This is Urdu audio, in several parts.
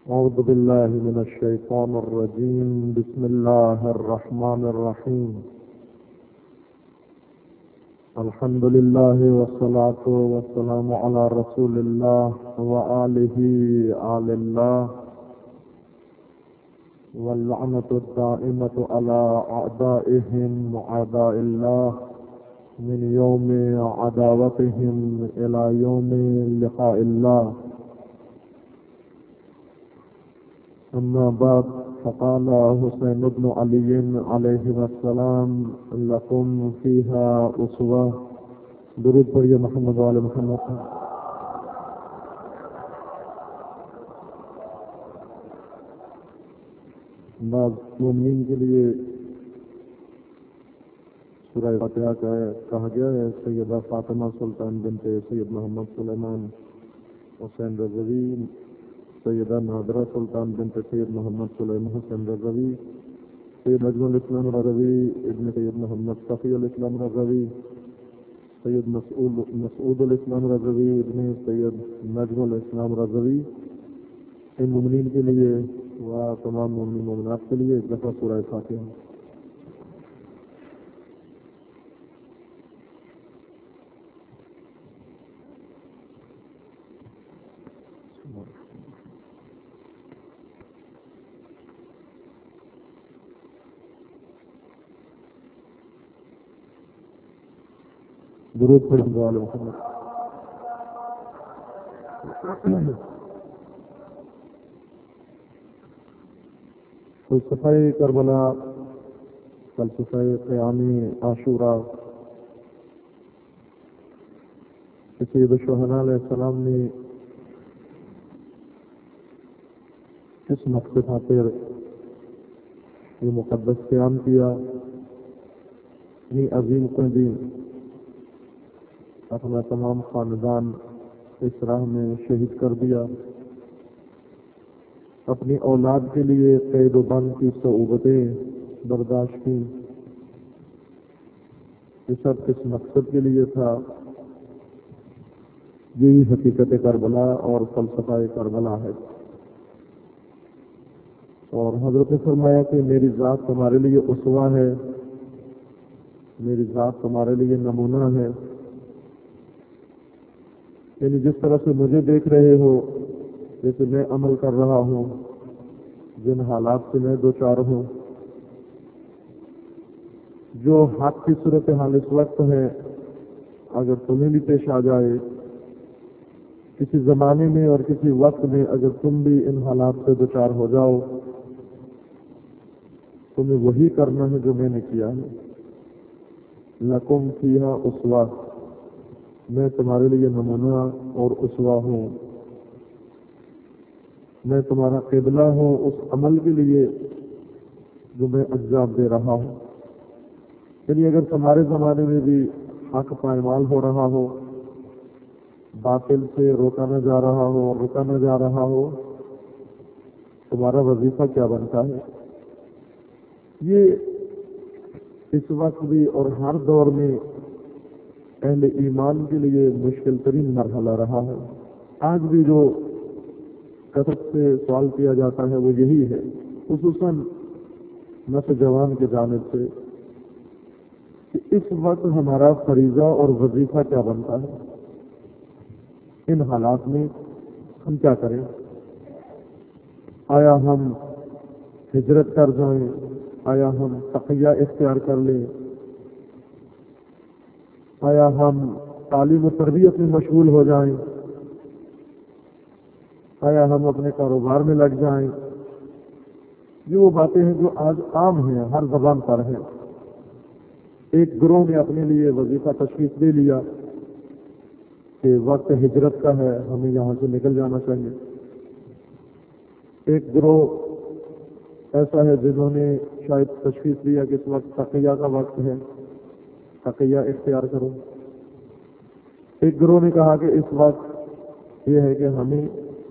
أعوذ بالله من الشيطان الرجيم. بسم الله الرحمن الرحيم. الحمد لله والصلاة والسلام على رسول الله وآله آل الله، واللعنة الدائمة على أعدائهم أعداء الله من يوم عداوتهم إلى يوم لقاء الله. أما بعد، فقال حسين بن علي عليه السلام: لكم فيها أسوة. درود پڑھیے محمد وعلى محمد. بعض مومنین کے لیے سورہ فاتحہ کہا گیا ہے. سیدہ فاطمہ سلطان بنت سید محمد سلیمان حسین رضوی، سیدہ نادرہ سلطان بنت سید محمد سلیمان حسین رضوی، سید نجم الاسلام رضوی ابن سید محمد صفی الاسلام رضوی، سید مسعود الاسلام رضوی ابن سید نجم الاسلام رضوی. ان مومنین کے لیے و تمام مومنین مومنات کے لیے ایک دفعہ سورہ فاتحہ. درود پڑھیں گے علی محمد. فلسفہ کربلا، فلسفہ قیام عاشورہ، سید الشہداء علیہ السلام نے کس مقصد خاطر یہ مقدس قیام کیا، یہ عظیم قدیم اپنا تمام خاندان اس راہ میں شہید کر دیا، اپنی اولاد کے لیے قید و بند کی صعوبتیں برداشت کی. یہ سب کس مقصد کے لیے تھا؟ یہی حقیقت کربلا اور فلسفہ کربلا ہے. اور حضرت نے فرمایا کہ میری ذات تمہارے لیے اسوہ ہے، میری ذات تمہارے لیے نمونہ ہے. یعنی جس طرح سے مجھے دیکھ رہے ہو، جیسے میں عمل کر رہا ہوں، جن حالات سے میں دوچار ہوں، جو حق کی صورتحال اس وقت ہے، اگر تمہیں بھی پیش آ جائے کسی زمانے میں اور کسی وقت میں، اگر تم بھی ان حالات سے دوچار ہو جاؤ، تمہیں وہی کرنا ہے جو میں نے کیا ہے. لکم فیہا اسوہ، میں تمہارے لیے نمونہ اور اسوہ ہوں، میں تمہارا قبلہ ہوں اس عمل کے لیے جو میں انجام دے رہا ہوں. یعنی اگر تمہارے زمانے میں بھی حق پائمال ہو رہا ہو، باطل سے روکا نہ جا رہا ہو، رکا نہ جا رہا ہو، تمہارا وظیفہ کیا بنتا ہے؟ یہ اس وقت بھی اور ہر دور میں اہل ایمان کے لیے مشکل ترین مرحلہ رہا ہے. آج بھی جو کثرت سے سوال کیا جاتا ہے وہ یہی ہے، خصوصاً نسل جوان کے جانب سے، کہ اس وقت ہمارا فریضہ اور وظیفہ کیا بنتا ہے، ان حالات میں ہم کیا کریں؟ آیا ہم ہجرت کر جائیں؟ آیا ہم تقیہ اختیار کر لیں؟ آیا ہم تعلیم و تربیت میں مشغول ہو جائیں؟ آیا ہم اپنے کاروبار میں لگ جائیں؟ یہ وہ باتیں ہیں جو آج عام ہیں، ہر زبان پر ہیں. ایک گروہ نے اپنے لیے وظیفہ تشخیص دے لیا کہ وقت ہجرت کا ہے، ہمیں یہاں سے نکل جانا چاہیے. ایک گروہ ایسا ہے جنہوں نے شاید تشخیص دیا کہ اس وقت تقیہ کا وقت ہے، تقیہ اختیار کرو. ایک گروہ نے کہا کہ اس وقت یہ ہے کہ ہمیں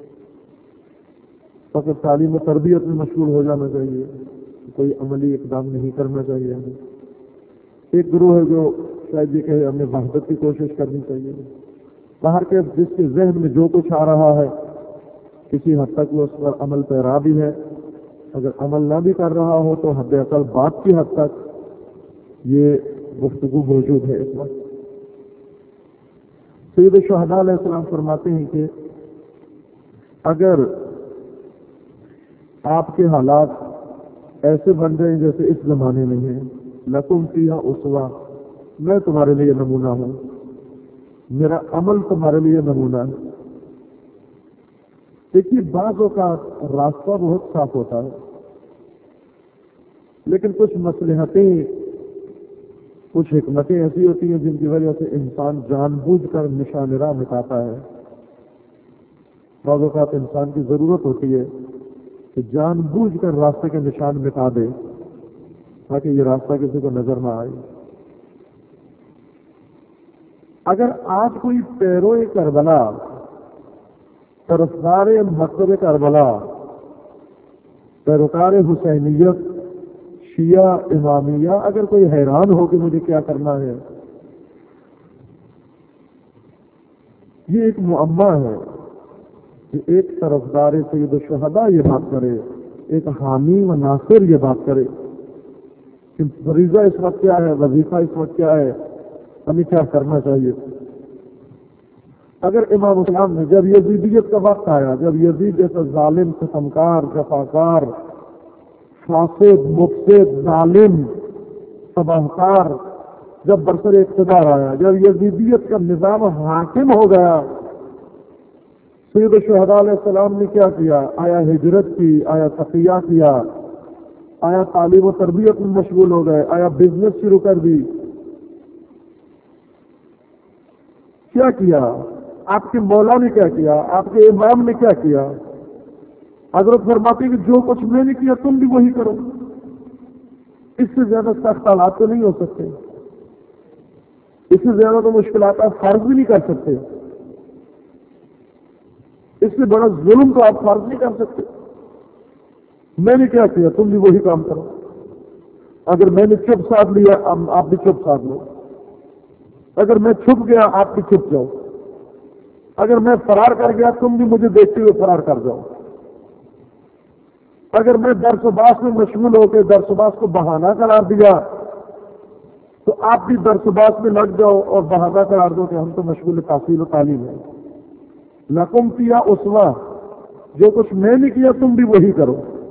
فقط تعلیم و تربیت میں مشغول ہو جانا چاہیے، کوئی عملی اقدام نہیں کرنا چاہیے ہمیں. ایک گروہ ہے جو شاید یہ کہے ہمیں وحدت کی کوشش کرنی چاہیے. باہر کے جس کے ذہن میں جو کچھ آ رہا ہے کسی حد تک وہ اس پر عمل پیرا بھی ہے، اگر عمل نہ بھی کر رہا ہو تو حد اقل بات کی حد تک یہ گفتگو موجود ہے اس وقت۔ سید الشہداء علیہ السلام فرماتے ہیں کہ اگر آپ کے حالات ایسے بن جائیں جیسے اس زمانے میں ہیں، لکم فیہا اسوہ، میں تمہارے لیے نمونہ ہوں، میرا عمل تمہارے لیے نمونہ ہے۔ دیکھیے بعض اوقات راستہ بہت صاف ہوتا ہے، لیکن کچھ مصلحتیں، کچھ حکمتیں ایسی ہوتی ہیں جن کی وجہ سے انسان جان بوجھ کر نشان راہ مٹاتا ہے۔ بعض اوقات انسان کی ضرورت ہوتی ہے کہ جان بوجھ کر راستے کے نشان مٹا دے تاکہ یہ راستہ کسی کو نظر نہ آئے۔ اگر آج کوئی پیروئے کربلا، طرفدار مکتب کربلا، پیروکار حسینیت، شیعہ امامیہ، اگر کوئی حیران ہو کہ مجھے کیا کرنا ہے، یہ ایک معمہ ہے کہ ایک طرفدار سید الشہداء یہ بات کرے، ایک حامی و ناصر یہ بات کرے کہ فریضہ اس وقت کیا ہے، وظیفہ اس وقت کیا ہے، ہمیں کیا کرنا چاہیے۔ اگر امام اسلام نے جب یزیدیت کا وقت آیا، جب یزید جیسا ظالم، ستمکار، جفاکار، فاسد، مفسد، ظالم، تباہکار جب برسر اقتدار آیا، جب یزیدیت کا نظام حاکم ہو گیا، سید الشہداء علیہ السلام نے کیا کیا؟ آیا ہجرت کی، آیا تقیہ کیا، آیا تعلیم و تربیت میں مشغول ہو گئے، آیا بزنس شروع کر دی، کیا کیا؟ آپ کے مولا نے کیا کیا؟ آپ کے امام نے کیا کیا؟ حضرت فرماتے ہیں کہ جو کچھ میں نے کیا تم بھی وہی کرو۔ اس سے زیادہ سخت حالات تو نہیں ہو سکتے، اس سے زیادہ تو مشکلات آپ فرض بھی نہیں کر سکتے، اس سے بڑا ظلم تو آپ فرض نہیں کر سکتے۔ میں نے کیا کیا تم بھی وہی کام کرو، اگر میں نے چپ ساتھ لیا آپ بھی چپ ساتھ لو، اگر میں چھپ گیا آپ بھی چھپ جاؤ، اگر میں فرار کر گیا تم بھی مجھے دیکھتے ہوئے فرار کر جاؤ، اگر میں درس و باس میں مشغول ہو کے درس و باس کو بہانہ قرار دیا تو آپ بھی درس و باس میں لگ جاؤ اور بہانہ قرار دو کہ ہم تو مشغول تحصیل و تعلیم ہیں۔ لکم فیہا اسوہ، جو کچھ میں نے کیا تم بھی وہی کرو۔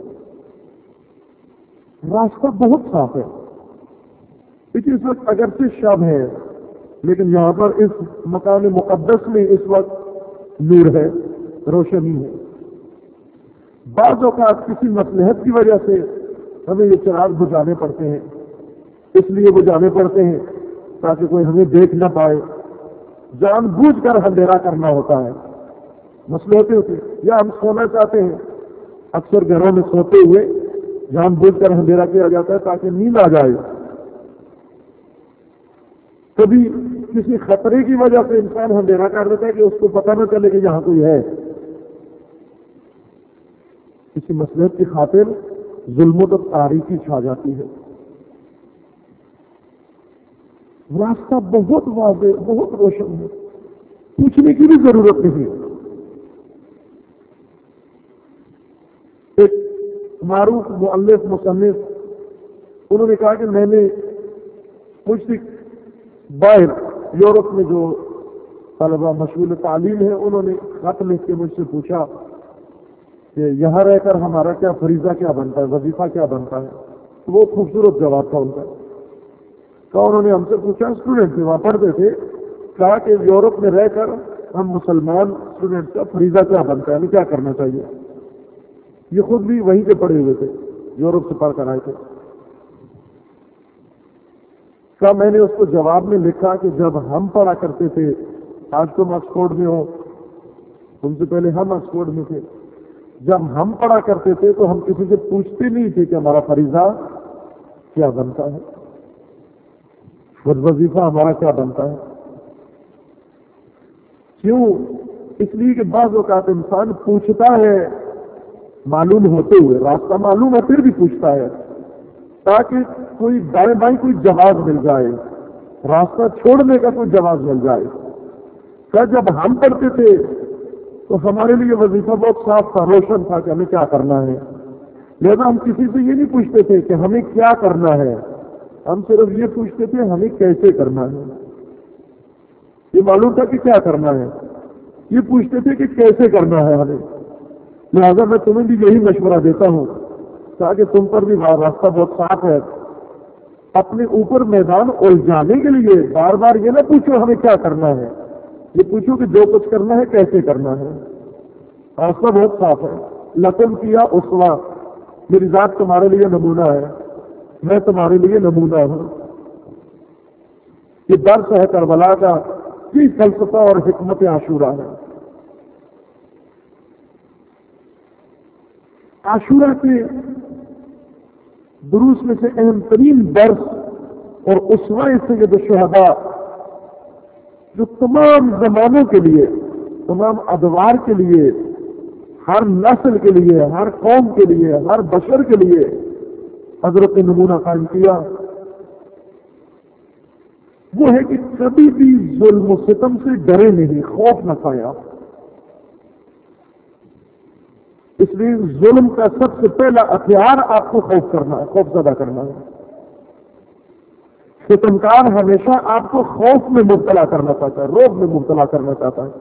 راستہ بہت صاف ہے، اس وقت اگرچہ شب ہے لیکن یہاں پر اس مکان مقدس میں اس وقت نور ہے، روشنی ہے۔ بعض اوقات کسی مصلحت کی وجہ سے ہمیں یہ چراغ بجھانے پڑتے ہیں، اس لیے بجھانے پڑتے ہیں تاکہ کوئی ہمیں دیکھ نہ پائے، جان بوجھ کر اندھیرا کرنا ہوتا ہے، مصلحتیں ہوتی ہیں۔ یا ہم سونا چاہتے ہیں، اکثر گھروں میں سوتے ہوئے جان بوجھ کر اندھیرا کیا جاتا ہے تاکہ نیند آ جائے۔ کبھی کسی خطرے کی وجہ سے انسان اندھیرا کر دیتا ہے کہ اس کو پتہ نہ چلے کہ یہاں کوئی ہے۔ کسی مصلحت کی خاطر ظلمت اور تاریکی چھا جاتی ہے۔ راستہ بہت واضح، بہت روشن ہے، پوچھنے کی بھی ضرورت نہیں۔ ایک معروف مؤلف مصنف انہوں نے کہا کہ میں نے مجھ سے باہر یورپ میں جو طلبہ مشغول تعلیم ہے انہوں نے خط لکھ کے مجھ سے پوچھا کہ یہاں رہ کر ہمارا کیا فریضہ کیا بنتا ہے، وظیفہ کیا بنتا ہے۔ تو وہ خوبصورت جواب تھا ان کا۔ کہا انہوں نے ہم سے پوچھا، اسٹوڈنٹ تھے وہاں پڑھتے تھے، کہا کہ یورپ میں رہ کر ہم مسلمان اسٹوڈنٹ کا فریضہ کیا بنتا ہے، ہمیں کیا کرنا چاہیے۔ یہ خود بھی وہیں سے پڑھے ہوئے تھے، یورپ سے پڑھ کر آئے تھے۔ کہا میں نے اس کو جواب میں لکھا کہ جب ہم پڑھا کرتے تھے، آج تم آکسفورڈ میں ہو، تم سے پہلے ہم آکسفورڈ میں تھے، جب ہم پڑھا کرتے تھے تو ہم کسی سے پوچھتے نہیں تھے کہ ہمارا فریضہ کیا بنتا ہے، وظیفہ ہمارا کیا بنتا ہے۔ کیوں؟ اس لیے کہ بعض اوقات انسان پوچھتا ہے معلوم ہوتے ہوئے، راستہ معلوم ہے پھر بھی پوچھتا ہے تاکہ کوئی دائیں بائیں کوئی جواز مل جائے، راستہ چھوڑنے کا کوئی جواز مل جائے۔ کیا جب ہم پڑھتے تھے تو ہمارے لیے وظیفہ بہت صاف تھا، روشن تھا کہ ہمیں کیا کرنا ہے. لہذا ہم کسی سے یہ نہیں پوچھتے تھے کہ ہمیں کیا کرنا ہے، ہم صرف یہ پوچھتے تھے ہمیں کیسے کرنا ہے. یہ معلوم تھا کہ کیا کرنا ہے، یہ پوچھتے تھے کہ کیسے کرنا ہے ہمیں. لہذا میں تمہیں بھی یہی مشورہ دیتا ہوں تاکہ تم پر بھی راستہ بہت صاف ہے. اپنے اوپر میدان الجھانے کے لیے بار بار یہ نہ پوچھو ہمیں کیا کرنا ہے، یہ پوچھو کہ جو کچھ کرنا ہے کیسے کرنا ہے. راستہ بہت صاف ہے. لکم کیا اسوا، میری ذات تمہارے لیے نمونہ ہے، میں تمہارے لیے نمونہ ہوں. یہ درس ہے کربلا کا، کی فلسفہ اور حکمت عاشورہ ہے. عاشورہ کے دروس میں سے اہم ترین درس اور اسوہ سید الشہداء جو تمام زمانوں کے لیے، تمام ادوار کے لیے، ہر نسل کے لیے، ہر قوم کے لیے، ہر بشر کے لیے حضرت نمونہ قائم کیا، وہ ہے کہ کبھی بھی ظلم و ستم سے ڈرے نہیں، خوف نہ کھایا. اس لیے ظلم کا سب سے پہلا ہتھیار آپ کو خوف کرنا ہے، خوف زدہ کرنا ہے. ستمکار ہمیشہ آپ کو خوف میں مبتلا کرنا چاہتا ہے، روب میں مبتلا کرنا چاہتا ہے.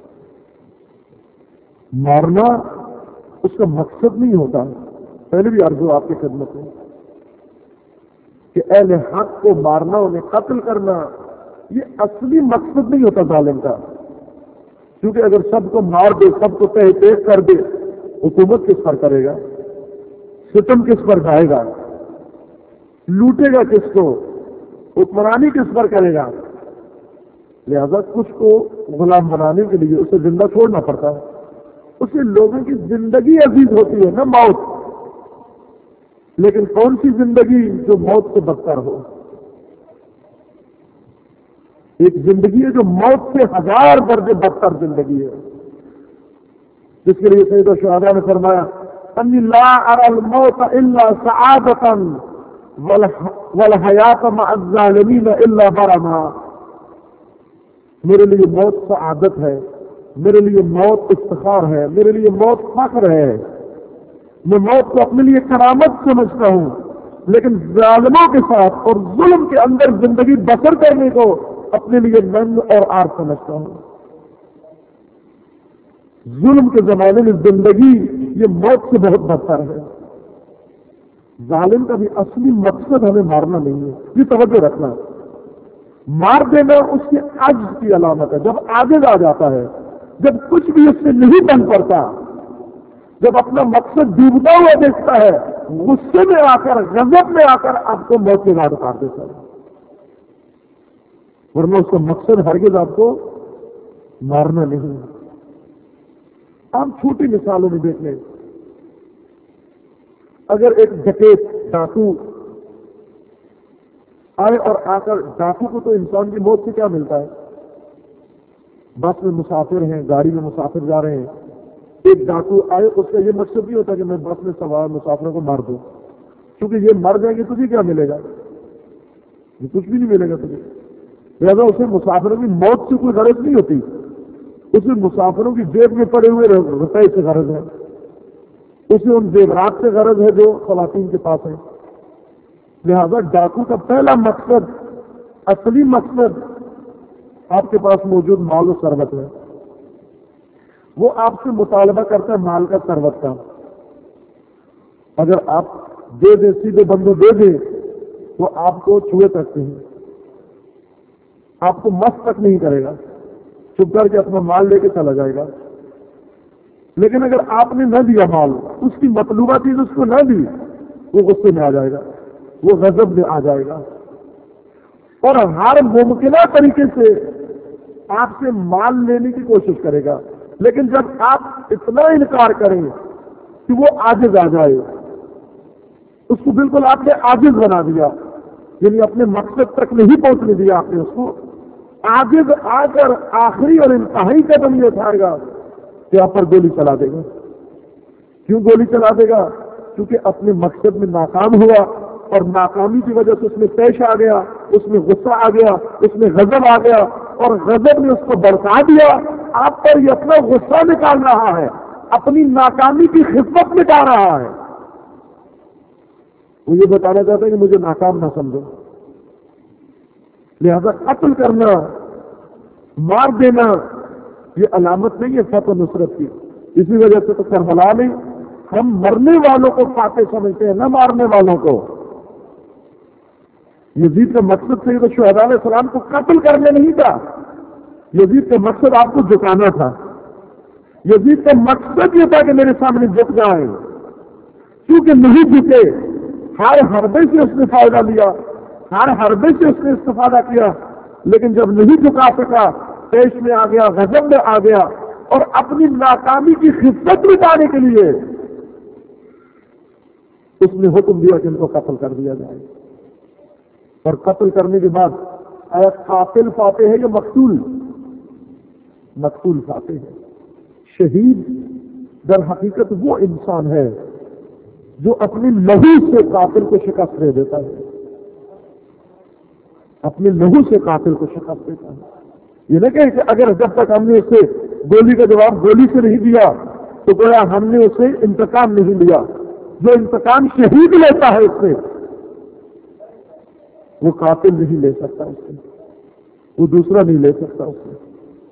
مارنا اس کا مقصد نہیں ہوتا. پہلے بھی عرض ہو آپ کی خدمت میں کہ اہل حق کو مارنا، انہیں قتل کرنا، یہ اصلی مقصد نہیں ہوتا ظالم کا. کیونکہ اگر سب کو مار دے، سب کو تہ تیز کر دے، حکومت کس پر کرے گا؟ ستم کس پر گائے گا؟ لوٹے گا کس کو؟ حکمرانی کس پر کرے گا؟ لہذا کچھ کو غلام بنانے کے لیے اسے زندہ چھوڑنا پڑتا ہے. اسے لوگوں کی زندگی عزیز ہوتی ہے، نہ موت. لیکن کون سی زندگی جو موت سے بدتر ہو؟ ایک زندگی ہے جو موت سے 1000 درجے بدتر زندگی ہے، جس کے لیے سید الشہداء نے فرمایا انی لا اری الموت الا سعادتا والحیات مع الظالمین الا برما. میرے لیے موت سعادت ہے، میرے لیے موت افتخار ہے، میرے لیے موت فخر ہے. میں موت کو اپنے لیے کرامت سمجھتا ہوں، لیکن ظالموں کے ساتھ اور ظلم کے اندر زندگی بسر کرنے کو اپنے لیے ننگ اور آر سمجھتا ہوں. ظلم کے زمانے میں زندگی یہ موت سے بہت بدتر ہے. ظالم کا بھی اصلی مقصد ہمیں مارنا نہیں ہے، یہ توجہ رکھنا. مار دینا اس کے عجز کی علامت ہے. جب عاجز آ جاتا ہے، جب کچھ بھی اس سے نہیں بن پڑتا، جب اپنا مقصد ڈوبتا ہوا دیکھتا ہے، غصے میں آ کر، غضب میں آ کر آپ کو موت کے گھاٹ اتار دیتا ہے. ورنہ اس کا مقصد ہرگز آپ کو مارنا نہیں. آپ چھوٹی مثالوں میں دیکھ لیں. اگر ایک ڈکیت ڈاکو آئے اور آ کر، ڈاکو کو تو انسان کی موت سے کیا ملتا ہے؟ بس میں مسافر ہیں، گاڑی میں مسافر جا رہے ہیں، ایک ڈاکو آئے، اس کا یہ مقصد نہیں ہوتا کہ میں بس میں سوار مسافروں کو مار دوں، کیونکہ یہ مر جائیں گے تجھے کیا ملے گا؟ یہ کچھ بھی نہیں ملے گا تجھے. لہٰذا اسے مسافروں کی موت سے کوئی غرض نہیں ہوتی، اسے مسافروں کی جیب میں پڑے ہوئے روپئے سے غرض ہے، اسے ان زیورات سے غرض ہے جو خواتین کے پاس ہیں. لہذا ڈاکو کا پہلا مقصد، اصلی مقصد آپ کے پاس موجود مال و ثروت ہے. وہ آپ سے مطالبہ کرتا ہے مال کا، ثروت کا. اگر آپ دے دیں، سیدھے بندے دے دیں، وہ آپ کو چھوئے سکتے ہیں، آپ کو مس تک نہیں کرے گا، چپ کر کے اپنا مال لے کے چلا جائے گا. لیکن اگر آپ نے نہ دیا مال، اس کی مطلوبہ چیز اس کو نہ دی، وہ غصے میں آ جائے گا، وہ غضب میں آ جائے گا، اور ہر ممکنہ طریقے سے آپ سے مال لینے کی کوشش کرے گا. لیکن جب آپ اتنا انکار کریں کہ وہ عاجز آ جائے، اس کو بالکل آپ نے عاجز بنا دیا، یعنی اپنے مقصد تک نہیں پہنچنے دیا، آپ نے اس کو عاجز آ کر آخری اور انتہائی قدم یہ اٹھائے گا کہ آپ پر گولی چلا دے گا. کیوں گولی چلا دے گا؟ کیونکہ اپنے مقصد میں ناکام ہوا، اور ناکامی کی وجہ سے اس میں پیش آ گیا، اس میں غصہ آ گیا، اس میں غضب آ گیا، اور غضب نے اس کو بڑھا دیا، آپ پر یہ اپنا غصہ نکال رہا ہے، اپنی ناکامی کی خدمت نکال رہا ہے، وہ یہ بتانا چاہتا ہے کہ مجھے ناکام نہ سمجھو، لہذا قتل کرنا، مار دینا یہ علامت نہیں ہے فتح نصرت کی۔ اسی وجہ سے تو کربلا میں ہم مرنے والوں کو فاتح سمجھتے ہیں، نہ مارنے والوں کو۔ یزید کا مقصد سید الشہداء علیہ السلام کو قتل کرنے نہیں تھا، یزید کا مقصد آپ کو جھکانا تھا، یزید کا مقصد یہ تھا کہ میرے سامنے جھک جائیں، کیونکہ نہیں جھکے، ہر حربے سے اس نے فائدہ لیا، ہر حربے سے اس نے استفادہ کیا، لیکن جب نہیں جھکا سکا، پیش میں آ گیا، غضب میں آ گیا، اور اپنی ناکامی کی خدمت مٹانے کے لیے اس نے حکم دیا کہ ان کو قتل کر دیا جائے۔ اور قتل کرنے کے بعد آیا قاتل فاتح ہے یا مقتول؟ مقتول فاتح ہے۔ شہید در حقیقت وہ انسان ہے جو اپنی لہو سے قاتل کو شکست دے دیتا ہے، اپنے لہو سے قاتل کو شکست دیتا ہے۔ یہ نہ کہ اگر جب تک ہم نے اسے گولی کا جواب گولی سے نہیں دیا تو گویا ہم نے اسے انتقام نہیں لیا۔ جو انتقام شہید لیتا ہے اس سے، وہ قاتل نہیں لے سکتا، اس سے وہ دوسرا نہیں لے سکتا اس سے۔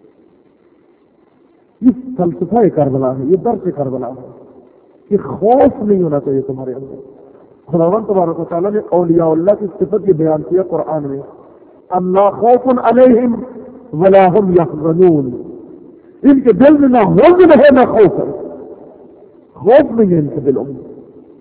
یہ فلسفہ کربلا ہے، یہ درس کربلا ہے کہ خوف نہیں ہونا چاہیے تمہارے اندر۔ خداوند تبارک و تعالیٰ نے اولیاء اللہ کی صفت یہ بیان کیا قرآن میں، اللہ خوف علیہم ولا هم یحزنون، ان کے دل میں نہ حزن ہے نہ خوف ہے، خوف نہیں ہے ان کے دلوں میں۔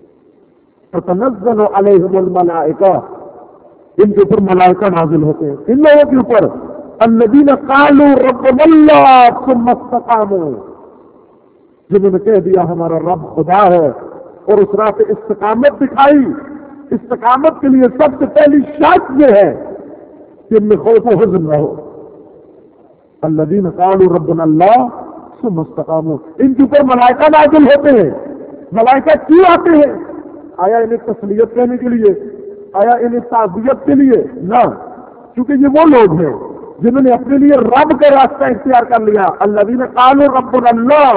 تتنزل علیہم الملائکہ، ان کے اوپر ملائکہ نازل ہوتے ہیں، ان لوگوں کے اوپر الذین قالوا ربنا اللہ ثم استقاموا، جنہوں نے کہہ دیا ہمارا رب خدا ہے اور اس راہ پہ استقامت دکھائی۔ استقامت کے لیے سب سے پہلی شرط یہ ہے کہ ان میں خوف و حزن نہ ہو۔ الذین قالوا ربنا اللہ ثم استقاموا، ان کے اوپر ملائکہ نازل ہوتے ہیں۔ ملائکہ کیوں آتے ہیں؟ آیا انہیں تسلیت کہنے کے لیے؟ آیا انہیں تعزیت کے لیے؟ نہ، کیونکہ یہ وہ لوگ ہیں جنہوں نے اپنے لیے رب کا راستہ اختیار کر لیا۔ الذین قالوا ربنا اللہ،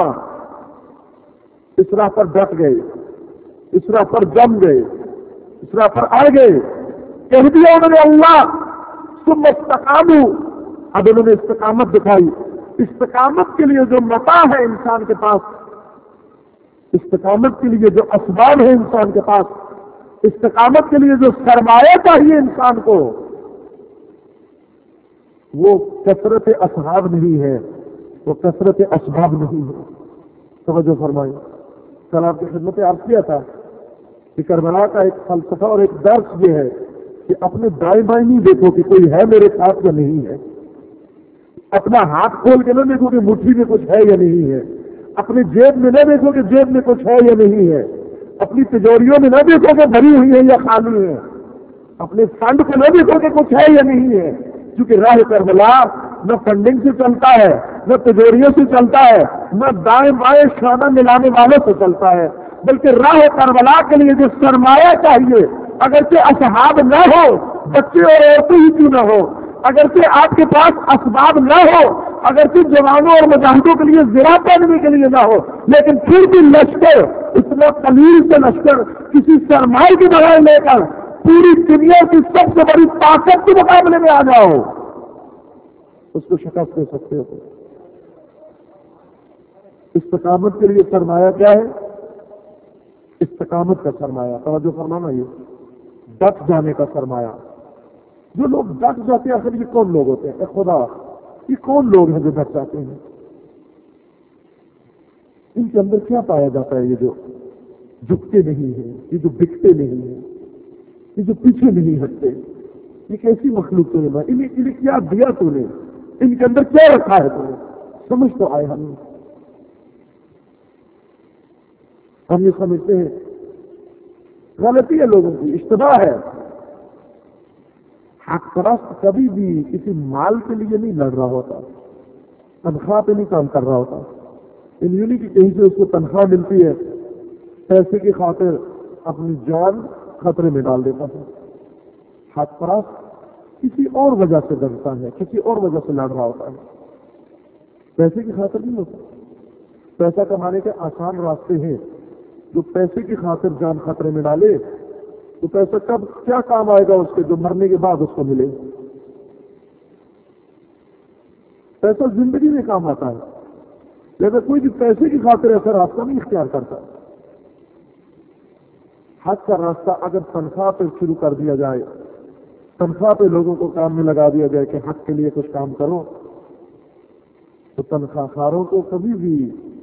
اس راہ پر ڈٹ گئے، اس راہ پر جم گئے، اس راہ پر آ گئے، کہہ دیا انہوں نے اللہ، ثم استقاموا، اب انہوں نے استقامت دکھائی۔ استقامت کے لیے جو متاع ہے انسان کے پاس، استقامت کے لیے جو اسباب ہے انسان کے پاس، استقامت کے لیے جو سرمایہ چاہیے انسان کو، وہ کثرت اصحاب نہیں ہے، وہ کثرت اسباب نہیں ہے۔ توجہ فرمائیں، کل آپ کی خدمت عرض کیا تھا کہ کربلا کا ایک فلسفہ اور ایک درس یہ ہے کہ اپنے دائیں بائیں نہیں دیکھو کہ کوئی ہے میرے ساتھ یا نہیں ہے، اپنا ہاتھ کھول کے نہ دیکھو کہ مٹھی میں کچھ ہے یا نہیں ہے، اپنی جیب میں نہ دیکھو کہ جیب میں کچھ ہے یا نہیں ہے، اپنی تجوریوں میں نہ دیکھو کہ بھری ہوئی ہے یا خالی ہے، اپنے فنڈ کو نہ دیکھو کہ کچھ ہے یا نہیں ہے، کیونکہ راہ کربلا نہ فنڈنگ سے چلتا ہے، نہ تجوریوں سے چلتا ہے، نہ دائیں بائیں شانہ ملانے والوں سے چلتا ہے، بلکہ راہ کربلا کے لیے جو سرمایہ چاہیے، اگرچہ اصحاب نہ ہو، بچے اور عورتیں ہی کیوں نہ ہو، اگرچہ آپ کے پاس اسباب نہ ہو، اگرچہ جوانوں اور مجاہدوں کے لیے زرہ پہننے کے لیے نہ ہو، لیکن پھر بھی لشکر، اتنا قلیل سے لشکر کسی سرمایہ کے بغیر لے کر پوری دنیا کی سب سے بڑی طاقت کے مقابلے میں آ جاؤ، اس کو شکست دے سکتے ہو۔ استقامت کے لیے سرمایہ کیا ہے؟ استقامت کا سرمایہ، توجہ فرمانا، یہ ڈٹ جانے کا سرمایہ۔ جو لوگ ڈٹ جاتے ہیں، آخر یہ کون لوگ ہوتے ہیں؟ اے خدا، یہ کون لوگ ہیں جو ڈٹ جاتے ہیں؟ ان کے اندر کیا پایا جاتا ہے؟ یہ جو جھکتے نہیں ہیں، یہ جو بکتے نہیں ہیں، یہ جو پیچھے نہیں ہٹتے، یہ کیسی مخلوق تو نے انہیں کیا دیا تو نے؟ ان کے اندر کیا رکھا ہے تو نے؟ سمجھ تو آئے ہم یہ سمجھتے ہیں غلطی ہے لوگوں کی، اشتباہ ہے۔ حق پرست کبھی بھی کسی مال کے لیے نہیں لڑ رہا ہوتا، تنخواہ پہ نہیں کام کر رہا ہوتا، یوں نہیں کہ کہیں سے اس کو تنخواہ ملتی ہے، پیسے کی خاطر اپنی جان خطرے میں ڈال دیتا ہے۔ حق پرست کسی اور وجہ سے لڑتا ہے، کسی اور وجہ سے لڑ رہا ہوتا ہے۔ پیسے کی خاطر نہیں ہوتا. پیسہ کمانے کے آسان راستے ہیں. جو پیسے کی خاطر جان خطرے میں ڈالے تو پیسہ کب کیا کام آئے گا اس کے جو مرنے کے بعد اس کو ملے. پیسہ زندگی میں کام آتا ہے. لیکن کوئی بھی پیسے کی خاطر ایسا راستہ نہیں اختیار کرتا. حق کا راستہ اگر تنخواہ پہ شروع کر دیا جائے, تنخواہ پہ لوگوں کو کام میں لگا دیا جائے کہ حق کے لیے کچھ کام کرو, تو تنخواہ خاروں کو کبھی بھی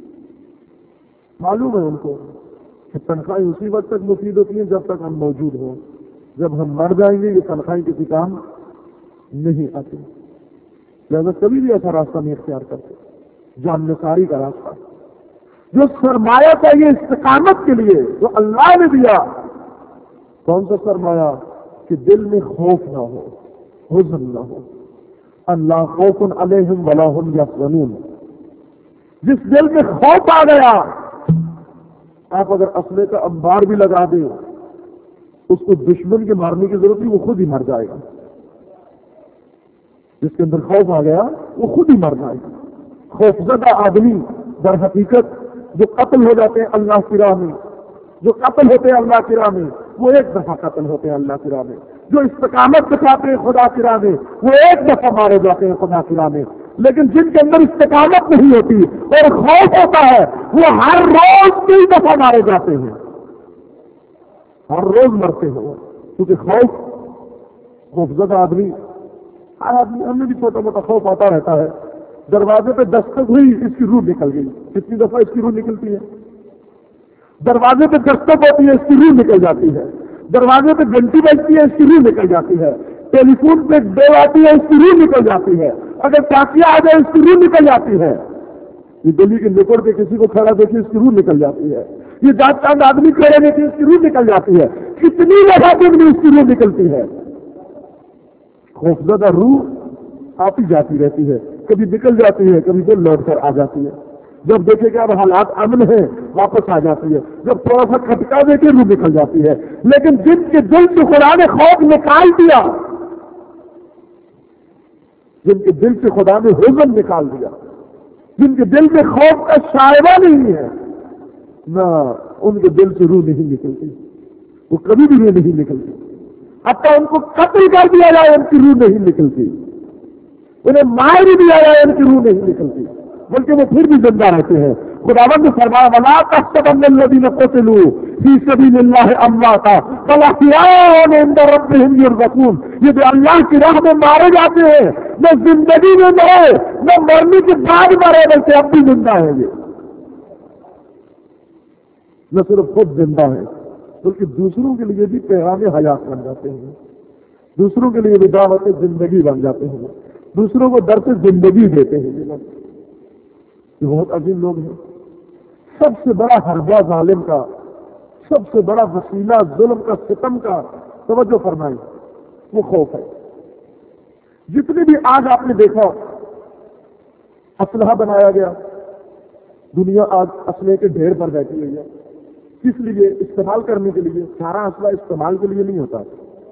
معلوم ہے ان کو کہ تنخواہیں اسی وقت تک مفید ہوتی ہیں جب تک ہم موجود ہوں. جب ہم مر جائیں گے یہ تنخواہیں کسی کام نہیں آتی. لہذا کبھی بھی ایسا راستہ نہیں اختیار کرتے. جان نثاری کا راستہ جو سرمایہ چاہیے استقامت کے لیے جو اللہ نے دیا, کون سا سرمایہ کہ دل میں خوف نہ ہو, حزن نہ ہو. اللہ خوف علیہم ولا هم یحزنون. جس دل میں خوف آ گیا, آپ اگر اسلحے کا انبار بھی لگا دیں اس کو دشمن کے مارنے کی ضرورت نہیں, وہ خود ہی مر جائے گا. جس کے اندر خوف آ گیا وہ خود ہی مر جائے گا. خوفزدہ آدمی در حقیقت جو قتل ہو جاتے ہیں اللہ کی راہ میں, جو قتل ہوتے ہیں اللہ کی راہ میں, وہ ایک دفعہ قتل ہوتے ہیں اللہ کی راہ میں. جو استقامت دکھاتے ہیں خدا کی راہ میں وہ ایک دفعہ مارے جاتے ہیں خدا کی راہ میں. لیکن جن کے اندر استقامت نہیں ہوتی اور خوف ہوتا ہے وہ ہر روز کئی دفعہ مارے جاتے ہیں, ہر روز مرتے ہیں. کیونکہ خوفزدہ آدمی, ہر آدمی ہمیں بھی چھوٹا موٹا خوف آتا رہتا ہے. دروازے پہ دستک ہوئی اس کی روح نکل گئی. کتنی دفعہ اس کی روح نکلتی ہے. دروازے پہ دستک ہوتی ہے اس کی روح نکل جاتی ہے. دروازے پہ گھنٹی بجتی ہے اس کی روح نکل جاتی ہے. ٹیلی فون پہ بیل آتی ہے اس کی روح نکل جاتی ہے. اگر ٹاکیا آ جائے اس کی روح نکل جاتی ہے. یہ گلی کے نکڑ کے کسی کو کھڑا دیکھے اس کی روح نکل جاتی ہے. یہ جات چاند آدمی کھڑے دیکھے اس کی روح نکل جاتی ہے. کتنی دفعہ دن میں اس کی روح نکلتی ہے. خوفزدہ روح آتی جاتی رہتی ہے, کبھی نکل جاتی ہے, کبھی دل لوٹ کر آ جاتی ہے. جب دیکھے کہ اب حالات امن ہیں واپس آ جاتی ہے. جب تھوڑا سا کھٹکا دے کے روح نکل جاتی ہے. لیکن جن کے دل سے خدا نے خوف نکال دیا, جن کے دل سے خدا نے حزن نکال دیا, جن کے دل میں خوف کا شائبہ نہیں ہے, نہ ان کے دل سے روح نہیں نکلتی, وہ کبھی بھی روح نہیں نکلتی. اب تو ان کو قتل کر دیا جائے ان کی روح نہیں نکلتی, انہیں مار بھی دیا جائے ان کی روح نہیں نکلتی, بلکہ وہ پھر بھی زندہ رہتے ہیں. خداوند نے فرمایا ولا تحسبن الذين قتلوا في سبيل الله امواتا بل احياء عند ربهم يرزقون. یہ جو اللہ کی راہ میں مارے جاتے ہیں نہ زندگی میں مرے نہ مرنے کے بعد مرے, بلکہ اب بھی زندہ ہیں. یہ نہ صرف خود زندہ ہیں بلکہ دوسروں کے لیے بھی پیغام حیات بن جاتے ہیں, دوسروں کے لیے بھی دعوت زندگی بن جاتے ہیں, دوسروں کو درس زندگی دیتے ہیں. یہ بہت عظیم لوگ ہیں. سب سے بڑا حربہ ظالم کا, سب سے بڑا وسیلہ ظلم کا, ستم کا, توجہ فرمائیں, وہ خوف ہے. جتنی بھی آج آپ نے دیکھا اسلحہ بنایا گیا, دنیا آج اسلحے کے ڈھیر پر بیٹھی ہوئی ہے. کس لیے؟ استعمال کرنے کے لیے. سارا اسلحہ استعمال کے لیے نہیں ہوتا.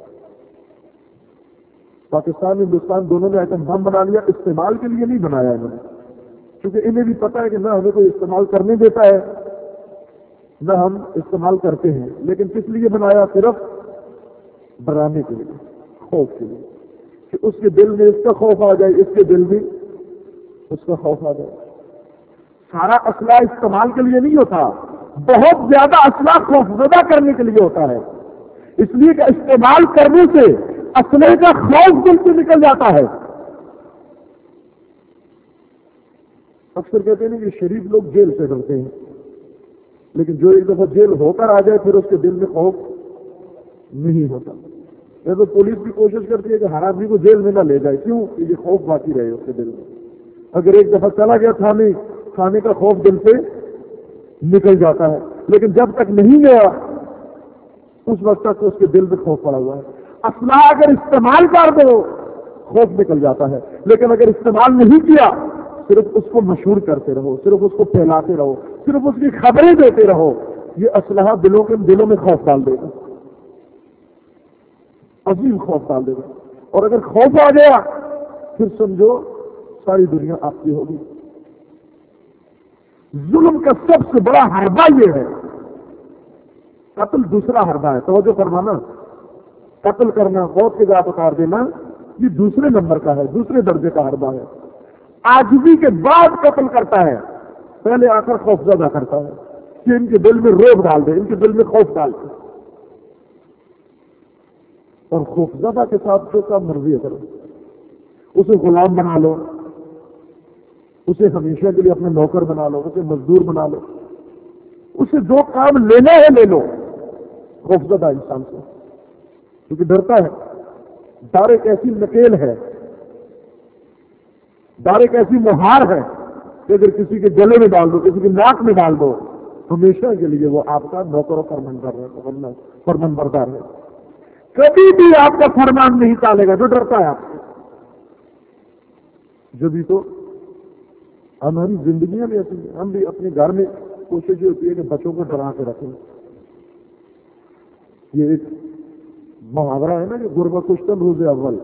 پاکستان ہندوستان دونوں نے ایٹم بم بنا لیا, استعمال کے لیے نہیں بنایا انہوں نے, کیونکہ انہیں بھی پتا ہے کہ نہ ہمیں کوئی استعمال کرنے دیتا ہے نہ ہم استعمال کرتے ہیں. لیکن کس لیے بنایا؟ صرف ڈرانے کے لیے, خوف کے لیے, کہ اس کے دل میں اس کا خوف آ جائے, اس کے دل میں اس کا خوف آ جائے. سارا اسلحہ استعمال کے لیے نہیں ہوتا, بہت زیادہ اسلحہ خوفزدہ کرنے کے لیے ہوتا ہے. اس لیے کہ استعمال کرنے سے اسلحے کا خوف دل سے نکل جاتا ہے. اکثر کہتے ہیں کہ شریف لوگ جیل سے ڈرتے ہیں, لیکن جو ایک دفعہ جیل ہو کر آ جائے پھر اس کے دل میں خوف نہیں ہوتا. تو پولیس بھی کوشش کرتی ہے کہ ہر آدمی کو جیل میں نہ لے جائے. کیوں؟ یہ خوف باقی رہے اس کے دل میں. اگر ایک دفعہ چلا گیا کھانے کا خوف دل سے نکل جاتا ہے, لیکن جب تک نہیں گیا اس وقت تک اس کے دل میں خوف پڑا ہوا ہے. اسلحہ اگر استعمال کر دو خوف نکل جاتا ہے, لیکن اگر استعمال نہیں کیا صرف اس کو مشہور کرتے رہو, صرف اس کو پھیلاتے رہو, صرف اس کی خبریں دیتے رہو, یہ اسلحہ دلوں میں خوف ڈال دے گا, عظیم خوف ڈال دے گا. اور اگر خوف آ گیا پھر سمجھو ساری دنیا آپ کی ہوگی. ظلم کا سب سے بڑا حربہ یہ ہے، قتل دوسرا حربہ ہے، توجہ فرمانا، قتل کرنا، موت کے ذات اتار دینا، یہ دوسرے نمبر کا ہے، دوسرے درجے کا حربہ ہے۔ عاجزی کے بعد قتل کرتا ہے، پہلے آ کر خوفزدہ کرتا ہے کہ ان کے دل میں رعب ڈال دے، ان کے دل میں خوف ڈال دے، اور خوفزدہ کے ساتھ جو کام مرضی ہے کرو، اسے غلام بنا لو، اسے ہمیشہ کے لیے اپنا نوکر بنا لو، اسے مزدور بنا لو، اسے جو کام لینا ہے لے لو، خوفزدہ انسان سے، کیونکہ ڈرتا ہے۔ ڈر ایک ایسی نکیل ہے، ڈر ایک ایسی مہار ہے کہ اگر کسی کے گلے میں ڈال دو، کسی کی ناک میں ڈال دو، ہمیشہ کے لیے وہ آپ کا نوکر و فرمان بردار ہے، کبھی بھی آپ کا فرمان نہیں ٹالے گا، جو ڈرتا ہے آپ سے۔ جبھی تو ہماری زندگیاں بھی ایسی ہیں، ہم بھی اپنے گھر میں کوشش یہ ہوتی ہے کہ بچوں کو ڈرا کے رکھیں۔ یہ ایک محاورہ ہے نا کہ غربہ کشتن روز اول،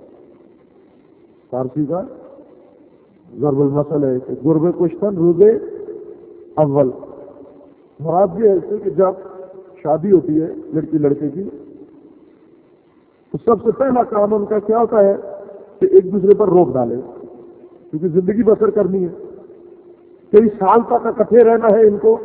فارسی کا ضرب المثل ہے کہ غربہ کشتن روز اول۔ مراد یہ ہے کہ جب شادی ہوتی ہے لڑکی لڑکے کی تو سب سے پہلا کام ان کا کیا ہوتا ہے کہ ایک دوسرے پر روک ڈالے، کیونکہ زندگی بسر کرنی ہے، کئی سال تک اکٹھے رہنا ہے ان کو۔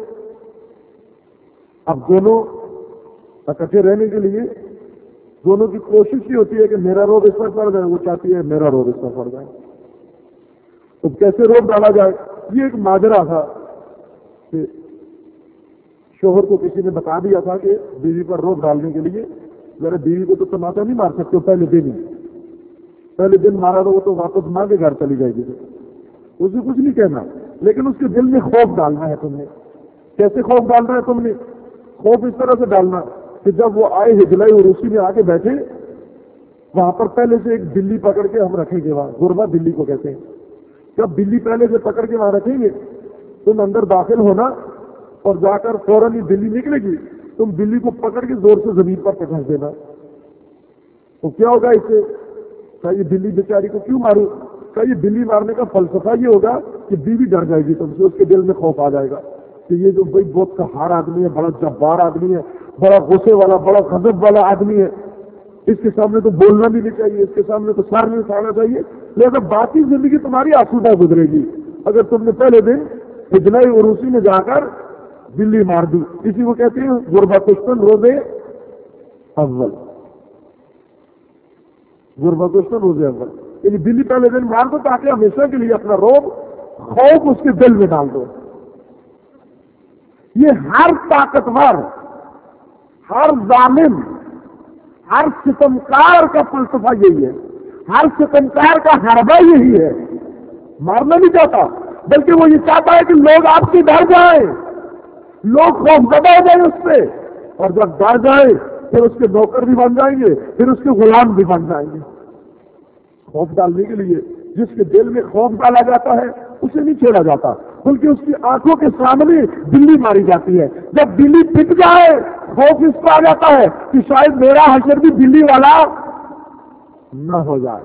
اب دونوں اکٹھے رہنے کے لیے دونوں کی کوشش یہ ہوتی ہے کہ میرا روب اس پر پڑ جائے، وہ چاہتی ہے میرا روب اس پر پڑ جائے، تو کیسے روب ڈالا جائے؟ یہ ایک ماجرا تھا کہ شوہر کو کسی نے بتا دیا تھا کہ بیوی پر روب ڈالنے کے لیے ذرا بیوی کو تو تماچا نہیں مار سکتے پہلے دن مارا تو وہ تو واپس ماں کے گھر چلی جائے گی، اسے کچھ نہیں کہنا، لیکن اس کے دل میں خوف ڈالنا ہے تم نے۔ کیسے خوف ڈالنا ہے تم نے؟ خوف اس طرح سے ڈالنا کہ جب وہ آئے ہجلائی اور اسی میں آگے بیٹھے، وہاں پر پہلے سے ایک بلی پکڑ کے ہم رکھیں گے، وہاں غربہ بلی کو کہتے ہیں، جب بلی پہلے سے پکڑ کے وہاں رکھیں گے، تم اندر داخل ہونا اور جا کر فوراً ہی بلی نکلے گی، تم بلی کو پکڑ کے زور سے زمین پر پٹک دینا۔ تو کیا ہوگا اس سے؟ یہ بلی بیچاری کو کیوں ماروں؟ یہ بلی مارنے کا فلسفہ یہ ہوگا کہ بیوی ڈر جائے گی تم سے، اس کے دل میں خوف آ جائے گا کہ یہ جو بھائی بہت کہار آدمی ہے، بڑا جبار آدمی ہے، بڑا غصے والا، بڑا غضب والا آدمی ہے، اس کے سامنے تو بولنا بھی نہیں چاہیے، اس کے سامنے تو سر نہیں اٹھانا چاہیے، لہذا باقی زندگی تمہاری آسودہ گزرے گی اگر تم نے پہلے دن ہجلائی عروسی میں جا کر بلی مار دی۔ اسی کو کہتے ہیں غربہ کشتن روز اول، غربہ کشتن روز اول، یعنی بلی پہلے دن مار دو تاکہ ہمیشہ کے لیے اپنا روب خوف اس کے دل میں ڈال دو۔ یہ ہر طاقتور، ہر ظالم، ہر ستمکار کا فلسفہ یہی ہے، ہر ستمکار کا حربہ یہی ہے۔ مارنا نہیں چاہتا، بلکہ وہ یہ چاہتا ہے کہ لوگ آپ سے ڈر جائیں، لوگ خوفزدہ ہو جائیں اس سے، اور جب ڈر جائیں پھر اس کے نوکر بھی بن جائیں گے، پھر اس کے غلام بھی بن جائیں گے۔ خوف ڈالنے کے لیے جس کے دل میں خوف ڈالا جاتا ہے اسے نہیں چھیڑا جاتا، بلکہ اس کی آنکھوں کے سامنے بلی ماری جاتی ہے۔ جب بلی پٹ جائے خوف اس کو آ جاتا ہے کہ شاید میرا حشر بھی بلی والا نہ ہو جائے۔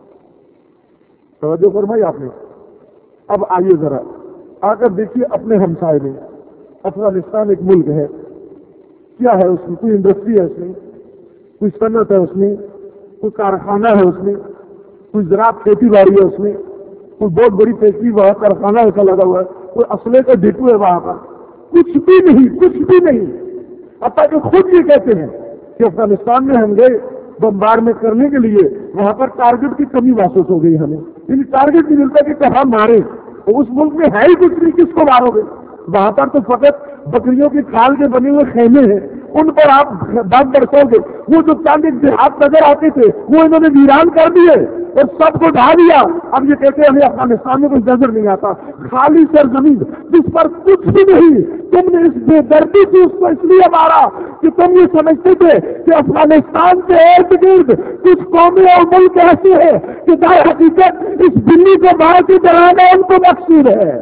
توجہ فرمائی آپ نے؟ اب آئیے ذرا آ کر دیکھیے اپنے ہمسائے میں، افغانستان ایک ملک ہے، کیا ہے اس میں؟ کوئی انڈسٹری ہے اس میں، کوئی صنعت ہے اس میں، کوئی کارخانہ ہے اس میں، کوئی زراعت کھیتی باڑی ہے اس میں، کوئی بہت بڑی فیکٹری وہاں کارخانہ ایسا لگا ہوا ہے، کوئی اسلحے کا ڈپو ہے وہاں پر، کچھ بھی نہیں، کچھ بھی نہیں۔ حتیٰ کہ خود یہ کہتے ہیں کہ افغانستان میں ہم گئے بمبارڈمنٹ کرنے کے لیے، وہاں پر ٹارگٹ کی کمی محسوس ہو گئی ہمیں، یعنی ٹارگٹ نہیں ملتا کہ کہاں مارے، اس ملک میں ہے ہی کچھ نہیں، کس کو مارو گے؟ وہاں پر تو فقط بکریوں کی کھال کے بنے ہوئے خیمے ہیں، ان پر آپ دم برسو گے۔ وہ جو چاند دیہات نظر آتے تھے وہ انہوں نے ویران کر دیے اور سب کو ڈھا دیا۔ اب یہ کہتے ہیں ہمیں افغانستان میں کچھ نظر نہیں آتا، خالی سرزمین جس پر کچھ بھی نہیں۔ تم نے اس بے دردی سے اس کو اس لیے مارا کہ تم یہ سمجھتے تھے کہ افغانستان کے ارد گرد کچھ قومیں اور ملک ایسے ہیں کہ در حقیقت اس بلی کو مار کے ڈرانا ان کو مقصود ہے۔